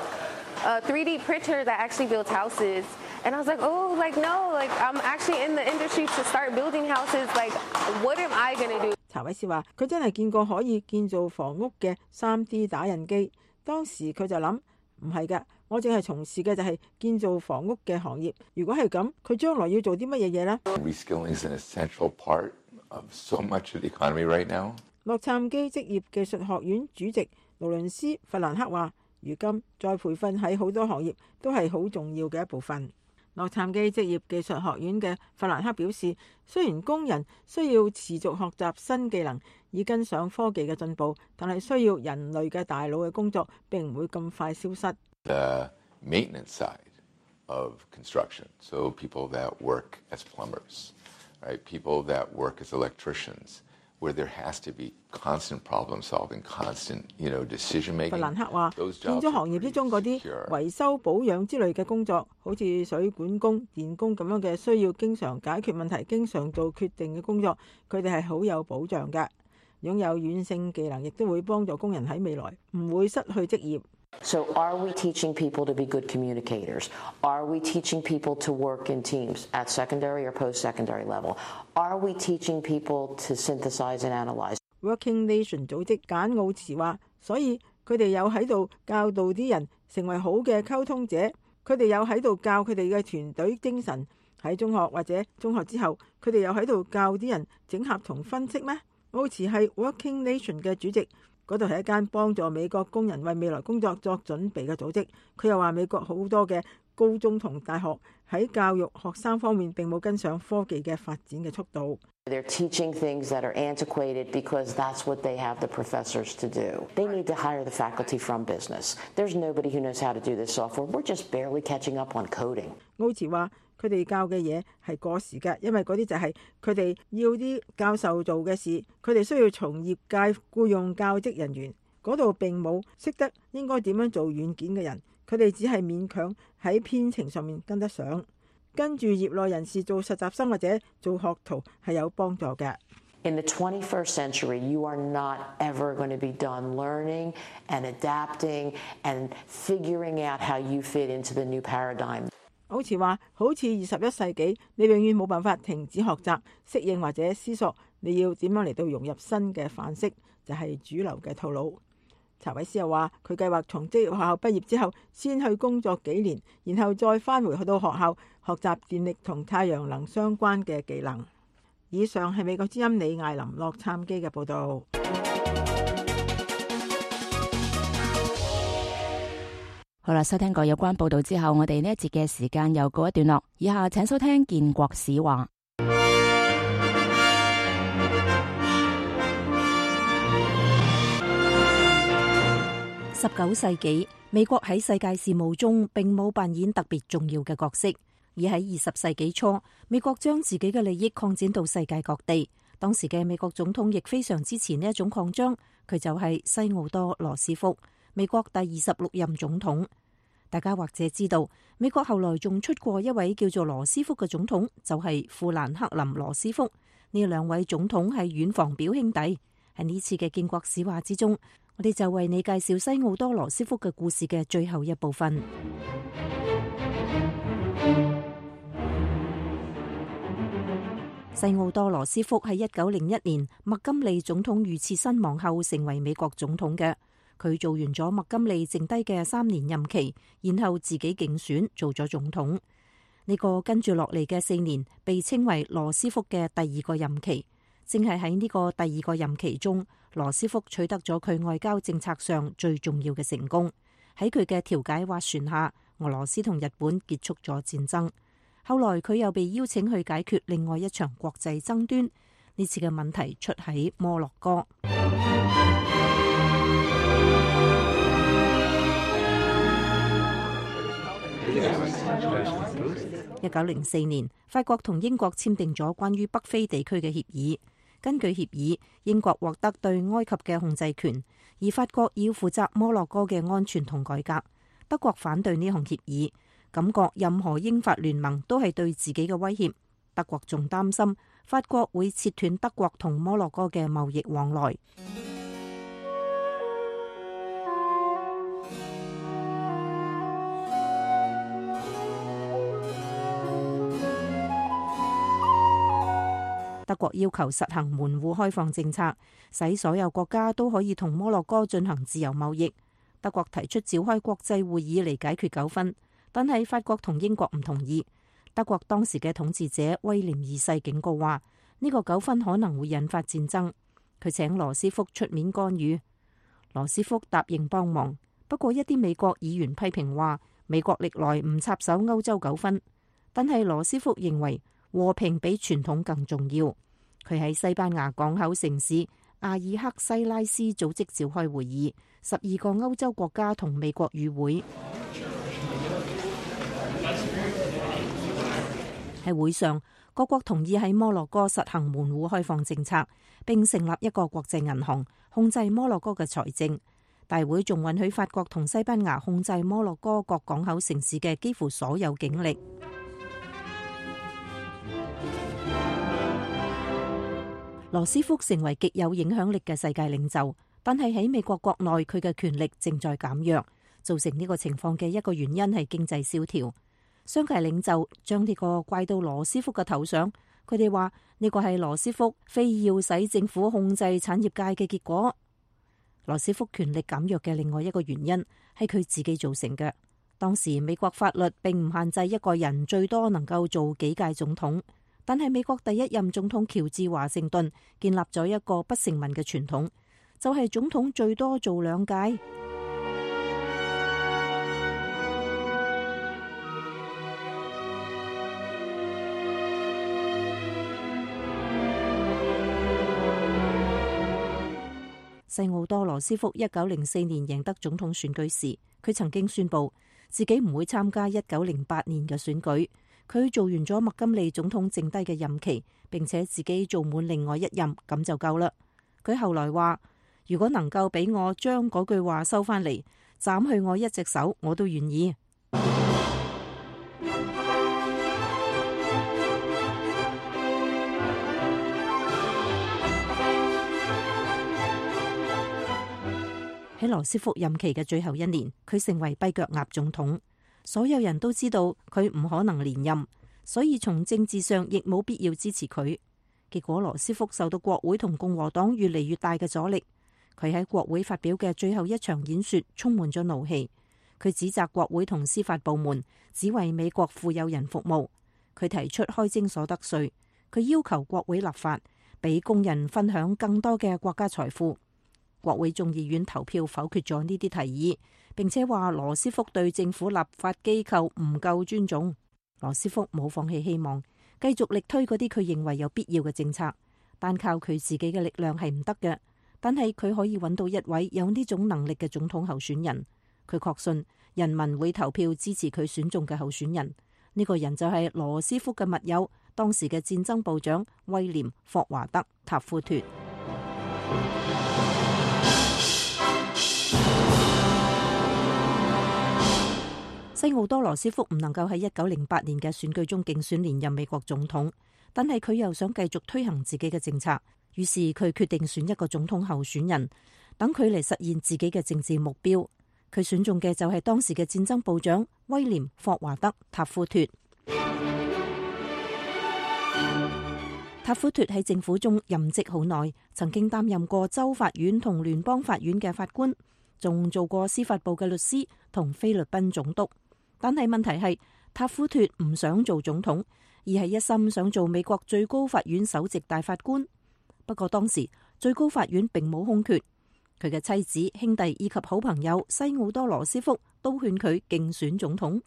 3D printer that actually builds houses, and I was like, oh, like no, like I'm actually in the industry to start building houses. Like, what am I gonna do? 查韋斯話：佢真係見過可以建造房屋嘅 3D 打印機。當時佢就諗，唔係㗎，我淨係從事嘅就係建造房屋嘅行業。如果係咁，佢將來要做啲乜嘢嘢呢？ Reskilling is an essential part of so much of the economy right now. 洛杉磯職業技術學院主席勞倫斯·弗蘭克話：如今再培訓喺好多行業都係好重要嘅一部分。洛杉磯職業技術學院嘅弗蘭克表示，雖然工人需要持續學習新技能以跟上科技嘅進步，但係需要人類嘅大腦嘅工作並唔會咁快消失。 The maintenance side of construction, so people that work as plumbers, right? People that work as electricians, where there has to be constant problem solving, constant, decision making. 弗蘭克話：建築行業之中嗰啲維修保養之類嘅工作，好似水管工、電工咁樣嘅，需要經常解決問題、經常做決定嘅工作，佢哋係好有保障㗎。擁有軟性技能亦都會幫助工人喺未來唔會失去職業。 So are we teaching people to be good communicators? Are we teaching people to work in teams at secondary or post-secondary level? Are we teaching people to synthesize and analyze? Working Nation 組織簡奧茨話，所以佢哋有喺度教導啲人成為好嘅溝通者，佢哋有喺度教佢哋嘅團隊精神。喺中學或者中學之後，佢哋有喺度教啲人整合同分析咩？奧茨係 Working Nation 嘅主席，嗰度係一間幫助美國工人為未來工作作準備嘅組織。佢又話美國好多嘅高中同大學喺教育學生方面並冇跟上科技嘅發展嘅速度。 They're teaching things that are antiquated because that's what they have the professors to do. They need to hire the faculty from business. There's nobody who knows how to do this software. We're just barely catching up on coding. 奧茨話：佢哋教嘅嘢係過時㗎，因為嗰啲就係佢哋要啲教授做嘅事，佢哋需要從業界僱用教職人員，嗰度並冇識得應該點樣做軟件嘅人，佢哋只係勉強喺編程上面跟得上。跟住業內人士做實習生或者做學徒係有幫助嘅。 In the 21st century, you are not ever going to be done learning and adapting and figuring out how you fit into the new paradigm. 好似話，好似21世紀，你永遠冇辦法停止學習、適應或者思索，你要點樣嚟到融入新嘅範式，就係主流嘅套路。查韋斯又話，佢計劃從職業學校畢業之後，先去工作幾年，然後再返回去到學校學習電力同太陽能相關嘅技能。以上係美國之音李艾琳洛杉磯嘅報導。 好啦，收聽過有關報導之後，我哋呢一節嘅時間又告一段落。以下請收聽建國史話。 19世紀，美國喺世界事務中並冇扮演特別重要嘅角色，而喺20世紀初，美國將自己嘅利益擴展到世界各地。當時嘅美國總統亦非常支持呢一種擴張，佢就係西奧多·羅斯福，美國第26任總統。大家或者知道，美國後來仲出過一位叫做羅斯福嘅總統，就係富蘭克林·羅斯福。呢兩位總統係遠房表兄弟。喺呢次嘅建國史話之中，我哋就為你介紹西奧多羅斯福嘅故事嘅最後一部分。西奧多羅斯福喺1901年麥金利總統遇刺身亡後成為美國總統嘅。佢做完咗麥金利剩低嘅3年任期，然後自己競選做咗總統。呢個跟住落嚟嘅4年被稱為羅斯福嘅第2個任期。正係喺呢個第2個任期中，羅斯福取得咗佢外交政策上最重要嘅成功。喺佢嘅調解斡旋下，俄羅斯同日本結束咗戰爭。後來佢又被邀請去解決另外一場國際爭端。呢次嘅問題出喺摩洛哥。 1904年，法國同英國簽訂咗關於北非地區嘅協議。根據協議，英國獲得對埃及嘅控制權，而法國要負責摩洛哥嘅安全同改革。德國反對呢項協議，感覺任何英法聯盟都係對自己嘅威脅。德國仲擔心法國會切斷德國同摩洛哥嘅貿易往來。德國要求實行門戶開放政策，使所有國家都可以同摩洛哥進行自由貿易。德國提出召開國際會議嚟解決糾紛，但係法國同英國唔同意。德國當時嘅統治者威廉二世警告話，呢個糾紛可能會引發戰爭。佢請羅斯福出面干預，羅斯福答應幫忙。不過一啲美國議員批評話，美國歷來唔插手歐洲糾紛，但係羅斯福認為和平比傳統更重要。佢喺西班牙港口城市阿爾克西拉斯組織召開會議，12個歐洲國家同美國與會。喺會上，各國同意喺摩洛哥實行門戶開放政策，並成立一個國際銀行，控制摩洛哥嘅財政。大會仲允許法國同西班牙控制摩洛哥各港口城市嘅幾乎所有警力。羅斯福成為極有影響力嘅世界領袖，但係喺美國國內佢嘅權力正在減弱。造成呢個情況嘅一個原因係經濟蕭條。商界領袖將呢個怪到羅斯福嘅頭上，佢哋話呢個係羅斯福非要使政府控制產業界嘅結果。羅斯福權力減弱嘅另外一個原因係佢自己造成嘅。當時美國法律並唔限制一個人最多能夠做幾屆總統。但係美國第一任總統喬治華盛頓建立咗一個不成文嘅傳統，就係總統最多做2屆。西奧多·羅斯福1904年贏得總統選舉時，佢曾經宣布自己唔會參加1908年嘅選舉。佢做完咗麥金利總統剩低嘅任期，並且自己做滿另外一任，咁就夠啦。佢後來話，如果能夠俾我將嗰句話收翻嚟，斬去我一隻手，我都願意。喺羅斯福任期嘅最後一年，佢成為跛腳鴨總統。所有人都知道佢唔可能連任，所以從政治上亦冇必要支持佢。結果羅斯福受到國會同共和黨越嚟越大嘅阻力。佢喺國會發表嘅最後一場演說充滿咗怒氣。佢指責國會同司法部門只為美國富有人服務。佢提出開徵所得稅。佢要求國會立法，俾工人分享更多嘅國家財富。國會眾議院投票否決咗呢啲提議，並且話羅斯福對政府立法機構唔夠尊重。羅斯福冇放棄希望，繼續力推嗰啲佢認為有必要嘅政策。單靠佢自己嘅力量係唔得嘅，但係佢可以揾到一位有呢種能力嘅總統候選人。佢確信人民會投票支持佢選中嘅候選人。呢個人就係羅斯福嘅密友，當時嘅戰爭部長威廉霍華德塔夫脫。西奧多·羅斯福唔能夠喺1908年嘅選舉中競選連任美國總統，但係佢又想繼續推行自己嘅政策，於是佢決定選一個總統候選人，等佢嚟實現自己嘅政治目標。佢選中嘅就係當時嘅戰爭部長威廉霍華德塔夫脫。塔夫脫喺政府中任職好耐，曾經擔任過州法院同聯邦法院嘅法官，仲做過司法部嘅律師同菲律賓總督。但係問題係，塔夫脫唔想做總統，而係一心想做美國最高法院首席大法官。不過當時最高法院並冇空缺，佢嘅妻子、兄弟以及好朋友西奧多·羅斯福都勸佢競選總統。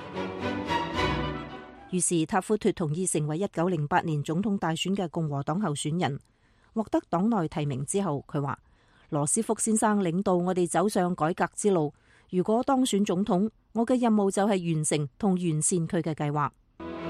於是塔夫脫同意成為1908年總統大選嘅共和黨候選人。獲得黨內提名之後，佢話：羅斯福先生領導我哋走上改革之路。如果當選總統，我嘅任務就係完成同完善佢嘅計劃。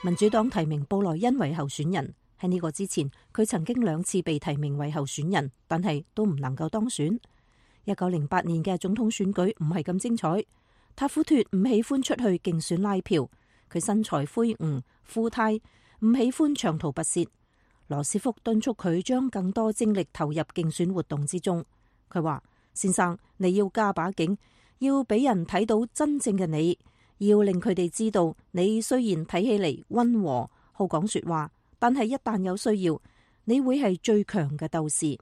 民主黨提名布萊恩為候選人。喺呢個之前，佢曾經2次被提名為候選人，但係都唔能夠當選。1908年嘅總統選舉唔係咁精彩。塔夫脫唔喜歡出去競選拉票，佢身材魁梧、富態，唔喜歡長途跋涉。羅斯福敦促佢將更多精力投入競選活動之中。佢話：先生，你要加把勁，要俾人睇到真正嘅你，要令佢哋知道你雖然睇起嚟溫和、好講說話，但係一旦有需要，你會係最強嘅鬥士。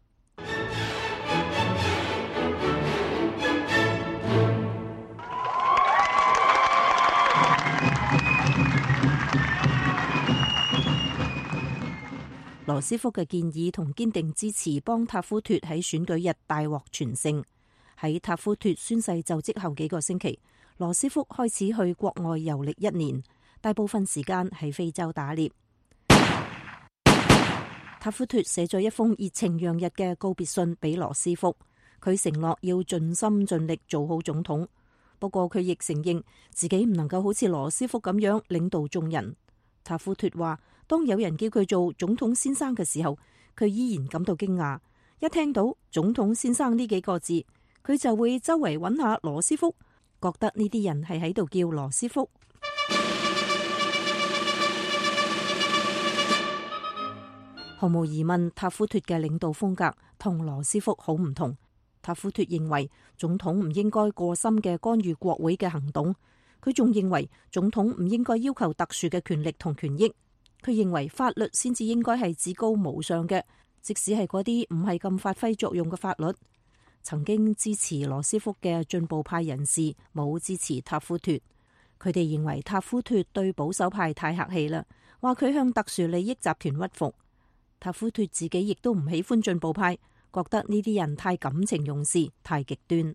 羅斯福嘅建議同堅定支持幫塔夫脫喺選舉日大獲全勝。喺塔夫脫宣誓就職後幾個星期，羅斯福開始去國外遊歷1年，大部分時間喺非洲打獵。塔夫脫寫咗一封熱情洋溢嘅告別信俾羅斯福，佢承諾要盡心盡力做好總統。不過佢亦承認自己唔能夠好似羅斯福咁樣領導眾人。塔夫脫話：當有人叫佢做總統先生嘅時候，佢依然感到驚訝。一聽到總統先生呢幾個字，佢就會周圍揾下羅斯福，覺得呢啲人係喺度叫羅斯福。毫無疑問，塔夫脫嘅領導風格同羅斯福好唔同。塔夫脫認為總統唔應該過深嘅干預國會嘅行動，佢仲認為總統唔應該要求特殊嘅權力同權益。佢認為法律先至應該係至高無上嘅，即使係嗰啲唔係咁發揮作用嘅法律。曾經支持羅斯福嘅進步派人士冇支持塔夫脫，佢哋認為塔夫脫對保守派太客氣啦，話佢向特殊利益集團屈服。塔夫脫自己亦都唔喜歡進步派，覺得呢啲人太感情用事，太極端。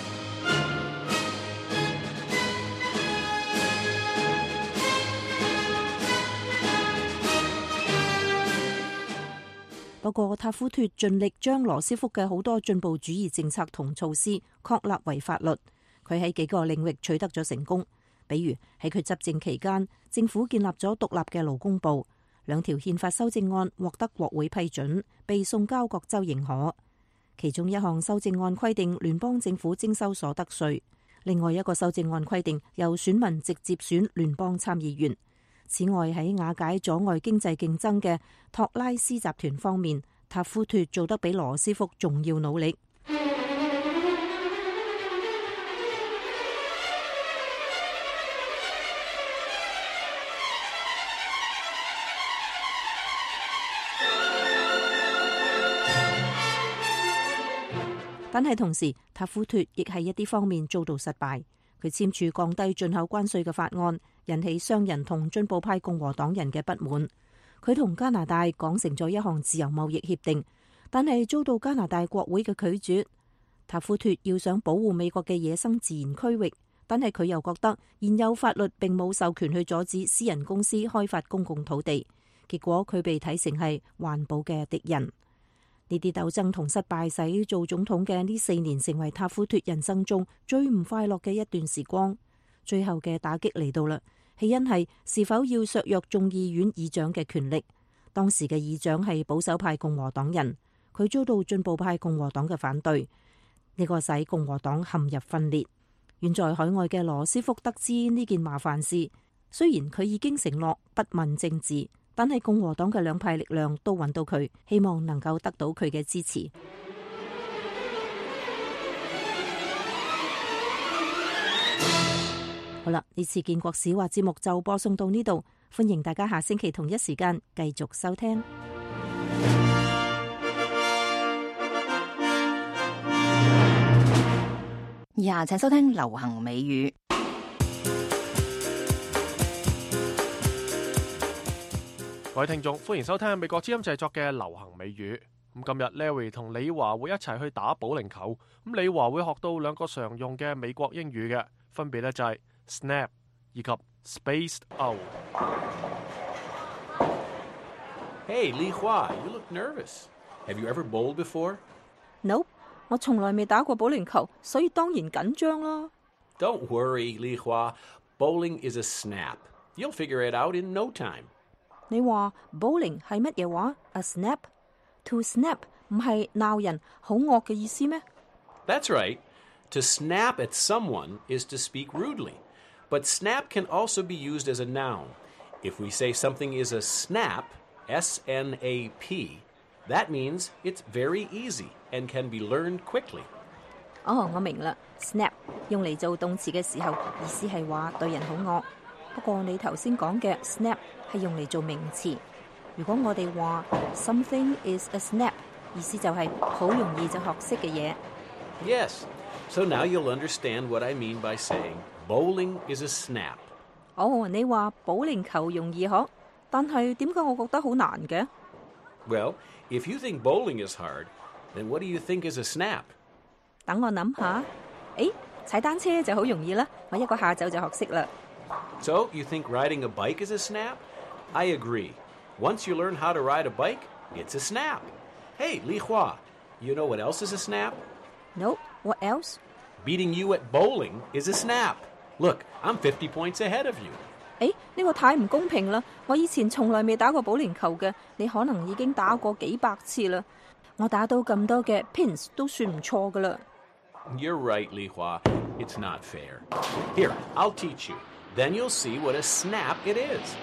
不過塔夫脫盡力將羅斯福嘅好多進步主義政策同措施確立為法律，佢喺幾個領域取得咗成功。比如喺佢執政期間，政府建立咗獨立嘅勞工部，2條憲法修正案獲得國會批准，被送交各州認可。其中一項修正案規定聯邦政府徵收所得稅，另外一個修正案規定由選民直接選聯邦參議員。此外，喺瓦解阻礙經濟競爭嘅托拉斯集團方面，塔夫脫做得比羅斯福仲要努力。但係同時，塔夫脫亦喺一啲方面遭到失敗。佢簽署降低進口關稅嘅法案，引起商人同進步派共和黨人嘅不滿。佢同加拿大講成咗一項自由貿易協定，但係遭到加拿大國會嘅拒絕。塔夫脫要想保護美國嘅野生自然區域，但係佢又覺得現有法律並冇授權去阻止私人公司開發公共土地，結果佢被睇成係環保嘅敵人。呢啲鬥爭同失敗使做總統嘅呢4年成為塔夫脫人生中最唔快樂嘅一段時光。最後嘅打擊嚟到啦，起因係是否要削弱眾議院議長嘅權力。當時嘅議長係保守派共和黨人，佢遭到進步派共和黨嘅反對，呢個使共和黨陷入分裂。遠在海外嘅羅斯福得知呢件麻煩事，雖然佢已經承諾不問政治，但係共和黨嘅2派力量都揾到佢，希望能夠得到佢嘅支持。好啦，呢次建國史話節目就播送到呢度，歡迎大家下星期同一時間繼續收聽。 以下請收聽流行美語。 各位聽眾，歡迎收聽美國之音製作嘅流行美語。咁今日 Larry 同李華會一齊去打保齡球。咁李華會學到2個常用嘅美國英語嘅，分別咧就係 snap 以及 spaced out。 Hey, Li Hua, you look nervous. Have you ever bowled before? Nope, 我從來未打過保齡球，所以當然緊張啦。 Don't worry, Li Hua. Bowling is a snap. You'll figure it out in no time. 你話 bowling 係乜嘢話 ？A snap? To snap 唔係鬧人好惡嘅意思咩？ That's right. To snap at someone is to speak rudely. But snap can also be used as a noun. If we say something is a snap, S-N-A-P, that means it's very easy and can be learned quickly. 哦，我明啦。snap 用嚟做動詞嘅時候，意思係話對人好惡。不過你頭先講嘅 snap 係用嚟做名詞。如果我哋話 something is a snap， 意思就係好容易就學識嘅嘢。 Yes. So now you'll understand what I mean by saying bowling is a snap. 哦，你話保齡球容易學，但係點解我覺得好難嘅？ Well, if you think bowling is hard, then what do you think is a snap? 等我諗下，踩單車就好容易啦，我一個下晝就學識啦。 So, you think riding a bike is a snap? I agree. Once you learn how to ride a bike, it's a snap. Hey, Li Hua, you know what else is a snap? No, what else? Beating you at bowling is a snap. Look, I'm 50 points ahead of you. 呢個太唔公平啦！我以前從來未打過保齡球嘅，你可能已經打過幾百次啦。我打到咁多嘅 pins 都算唔錯噶啦。 You're right, Li Hua. It's not fair. Here, I'll teach you. Then you'll see what a snap it is.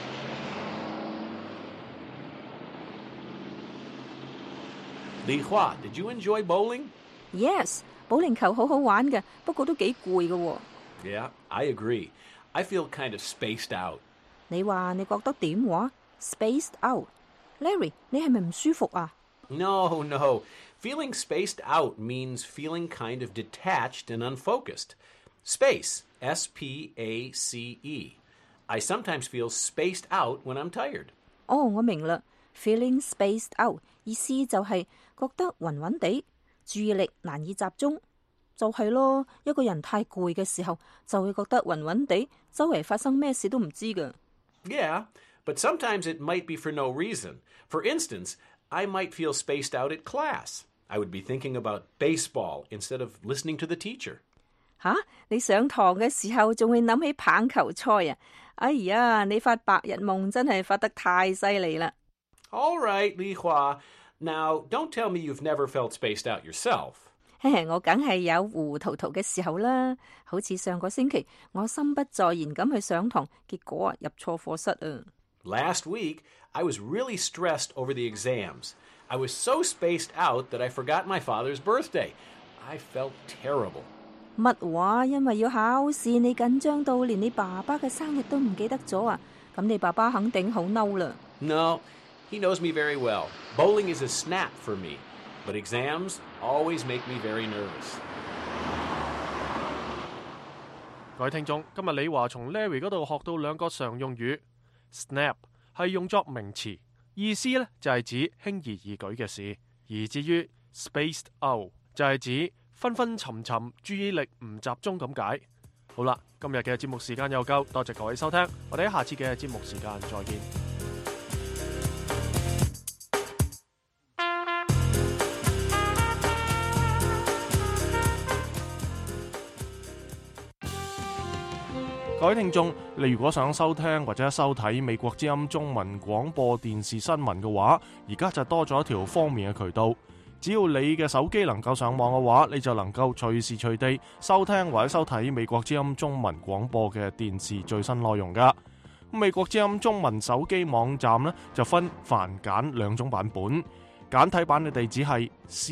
Li Hua, did you enjoy bowling? Yes, 保齡球好好玩嘅，不過都幾攰嘅喎。 Yeah, I agree. I feel kind of spaced out. 你話你覺得點話 ？Spaced out. Larry, 你係咪唔舒服啊？ No. Feeling spaced out means feeling kind of detached and unfocused. Space, S-P-A-C-E. I sometimes feel spaced out when I'm tired. 哦，我明啦。Feeling spaced out 意思就係覺得暈暈地，注意力難以集中。就係咯，一個人太攰嘅時候，就會覺得暈暈地，周圍發生咩事都唔知㗎。 Yeah, but sometimes it might be for no reason. For instance, I might feel spaced out at class. I would be thinking about baseball instead of listening to the teacher. 吓，你上堂嘅時候仲會諗起棒球賽啊！哎呀，你發白日夢真係發得太犀利啦！ All right, Li Hua. Now, don't tell me you've never felt spaced out yourself. 我梗係有糊塗塗嘅時候啦，好似上個星期我心不在焉咁去上堂，結果入錯課室啊！ Last week, I was really stressed over the exams. I was so spaced out that I forgot my father's birthday. I felt terrible. 乜話？因為要考試，你緊張到連你爸爸嘅生日都唔記得咗啊？咁你爸爸肯定好嬲啦。 No, he knows me very well. Bowling is a snap for me, but exams always make me very nervous. 各位聽眾，今日李華從 Larry 嗰度學到兩個常用語 ，snap 係用作名詞，意思呢就係指輕而易舉嘅事；而至於 spaced out 就係指昏昏沉沉，注意力唔集中咁解。好啦，今日嘅節目時間又夠，多謝各位收聽，我哋喺下次嘅節目時間再見。各位聽眾，你如果想收聽或者收睇美國之音中文廣播電視新聞嘅話，而家就多咗一條方便嘅渠道。只要你嘅手機能夠上網嘅話，你就能夠隨時隨地收聽或者收睇美國之音中文廣播嘅電視最新內容噶。美國之音中文手機網站呢，就分繁簡兩種版本，簡體版嘅地址係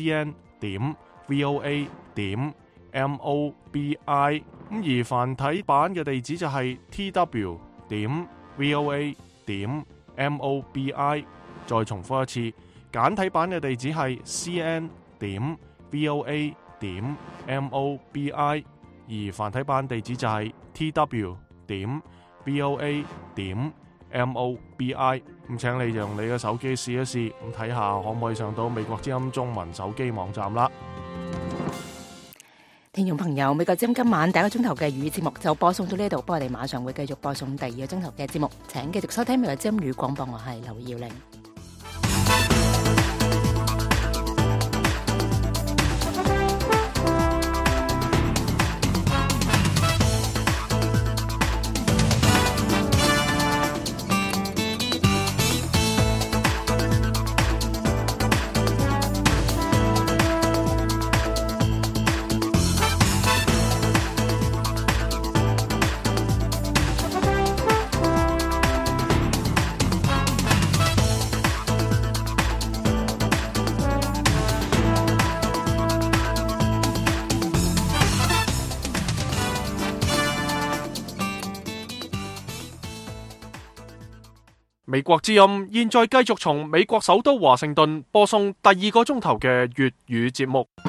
cn.voa.mobi， 而繁體版嘅地址就係 tw.voa.mobi。 再重複一次，簡體版嘅地址係 cn.voa.mobi， 而繁體版地址就係 tw.voa.mobi。 咁請你用你嘅手機試一試，咁睇下可唔可以上到美國之音中文手機網站啦。 聽眾朋友，美國之音今晚第一個鐘頭嘅粵語節目就播送到呢度，不過我哋馬上會繼續播送第二個鐘頭嘅節目，請繼續收聽美國之音語廣播，我係劉耀玲。 美國之音現在繼續從美國首都華盛頓播送第2個鐘頭嘅粵語節目。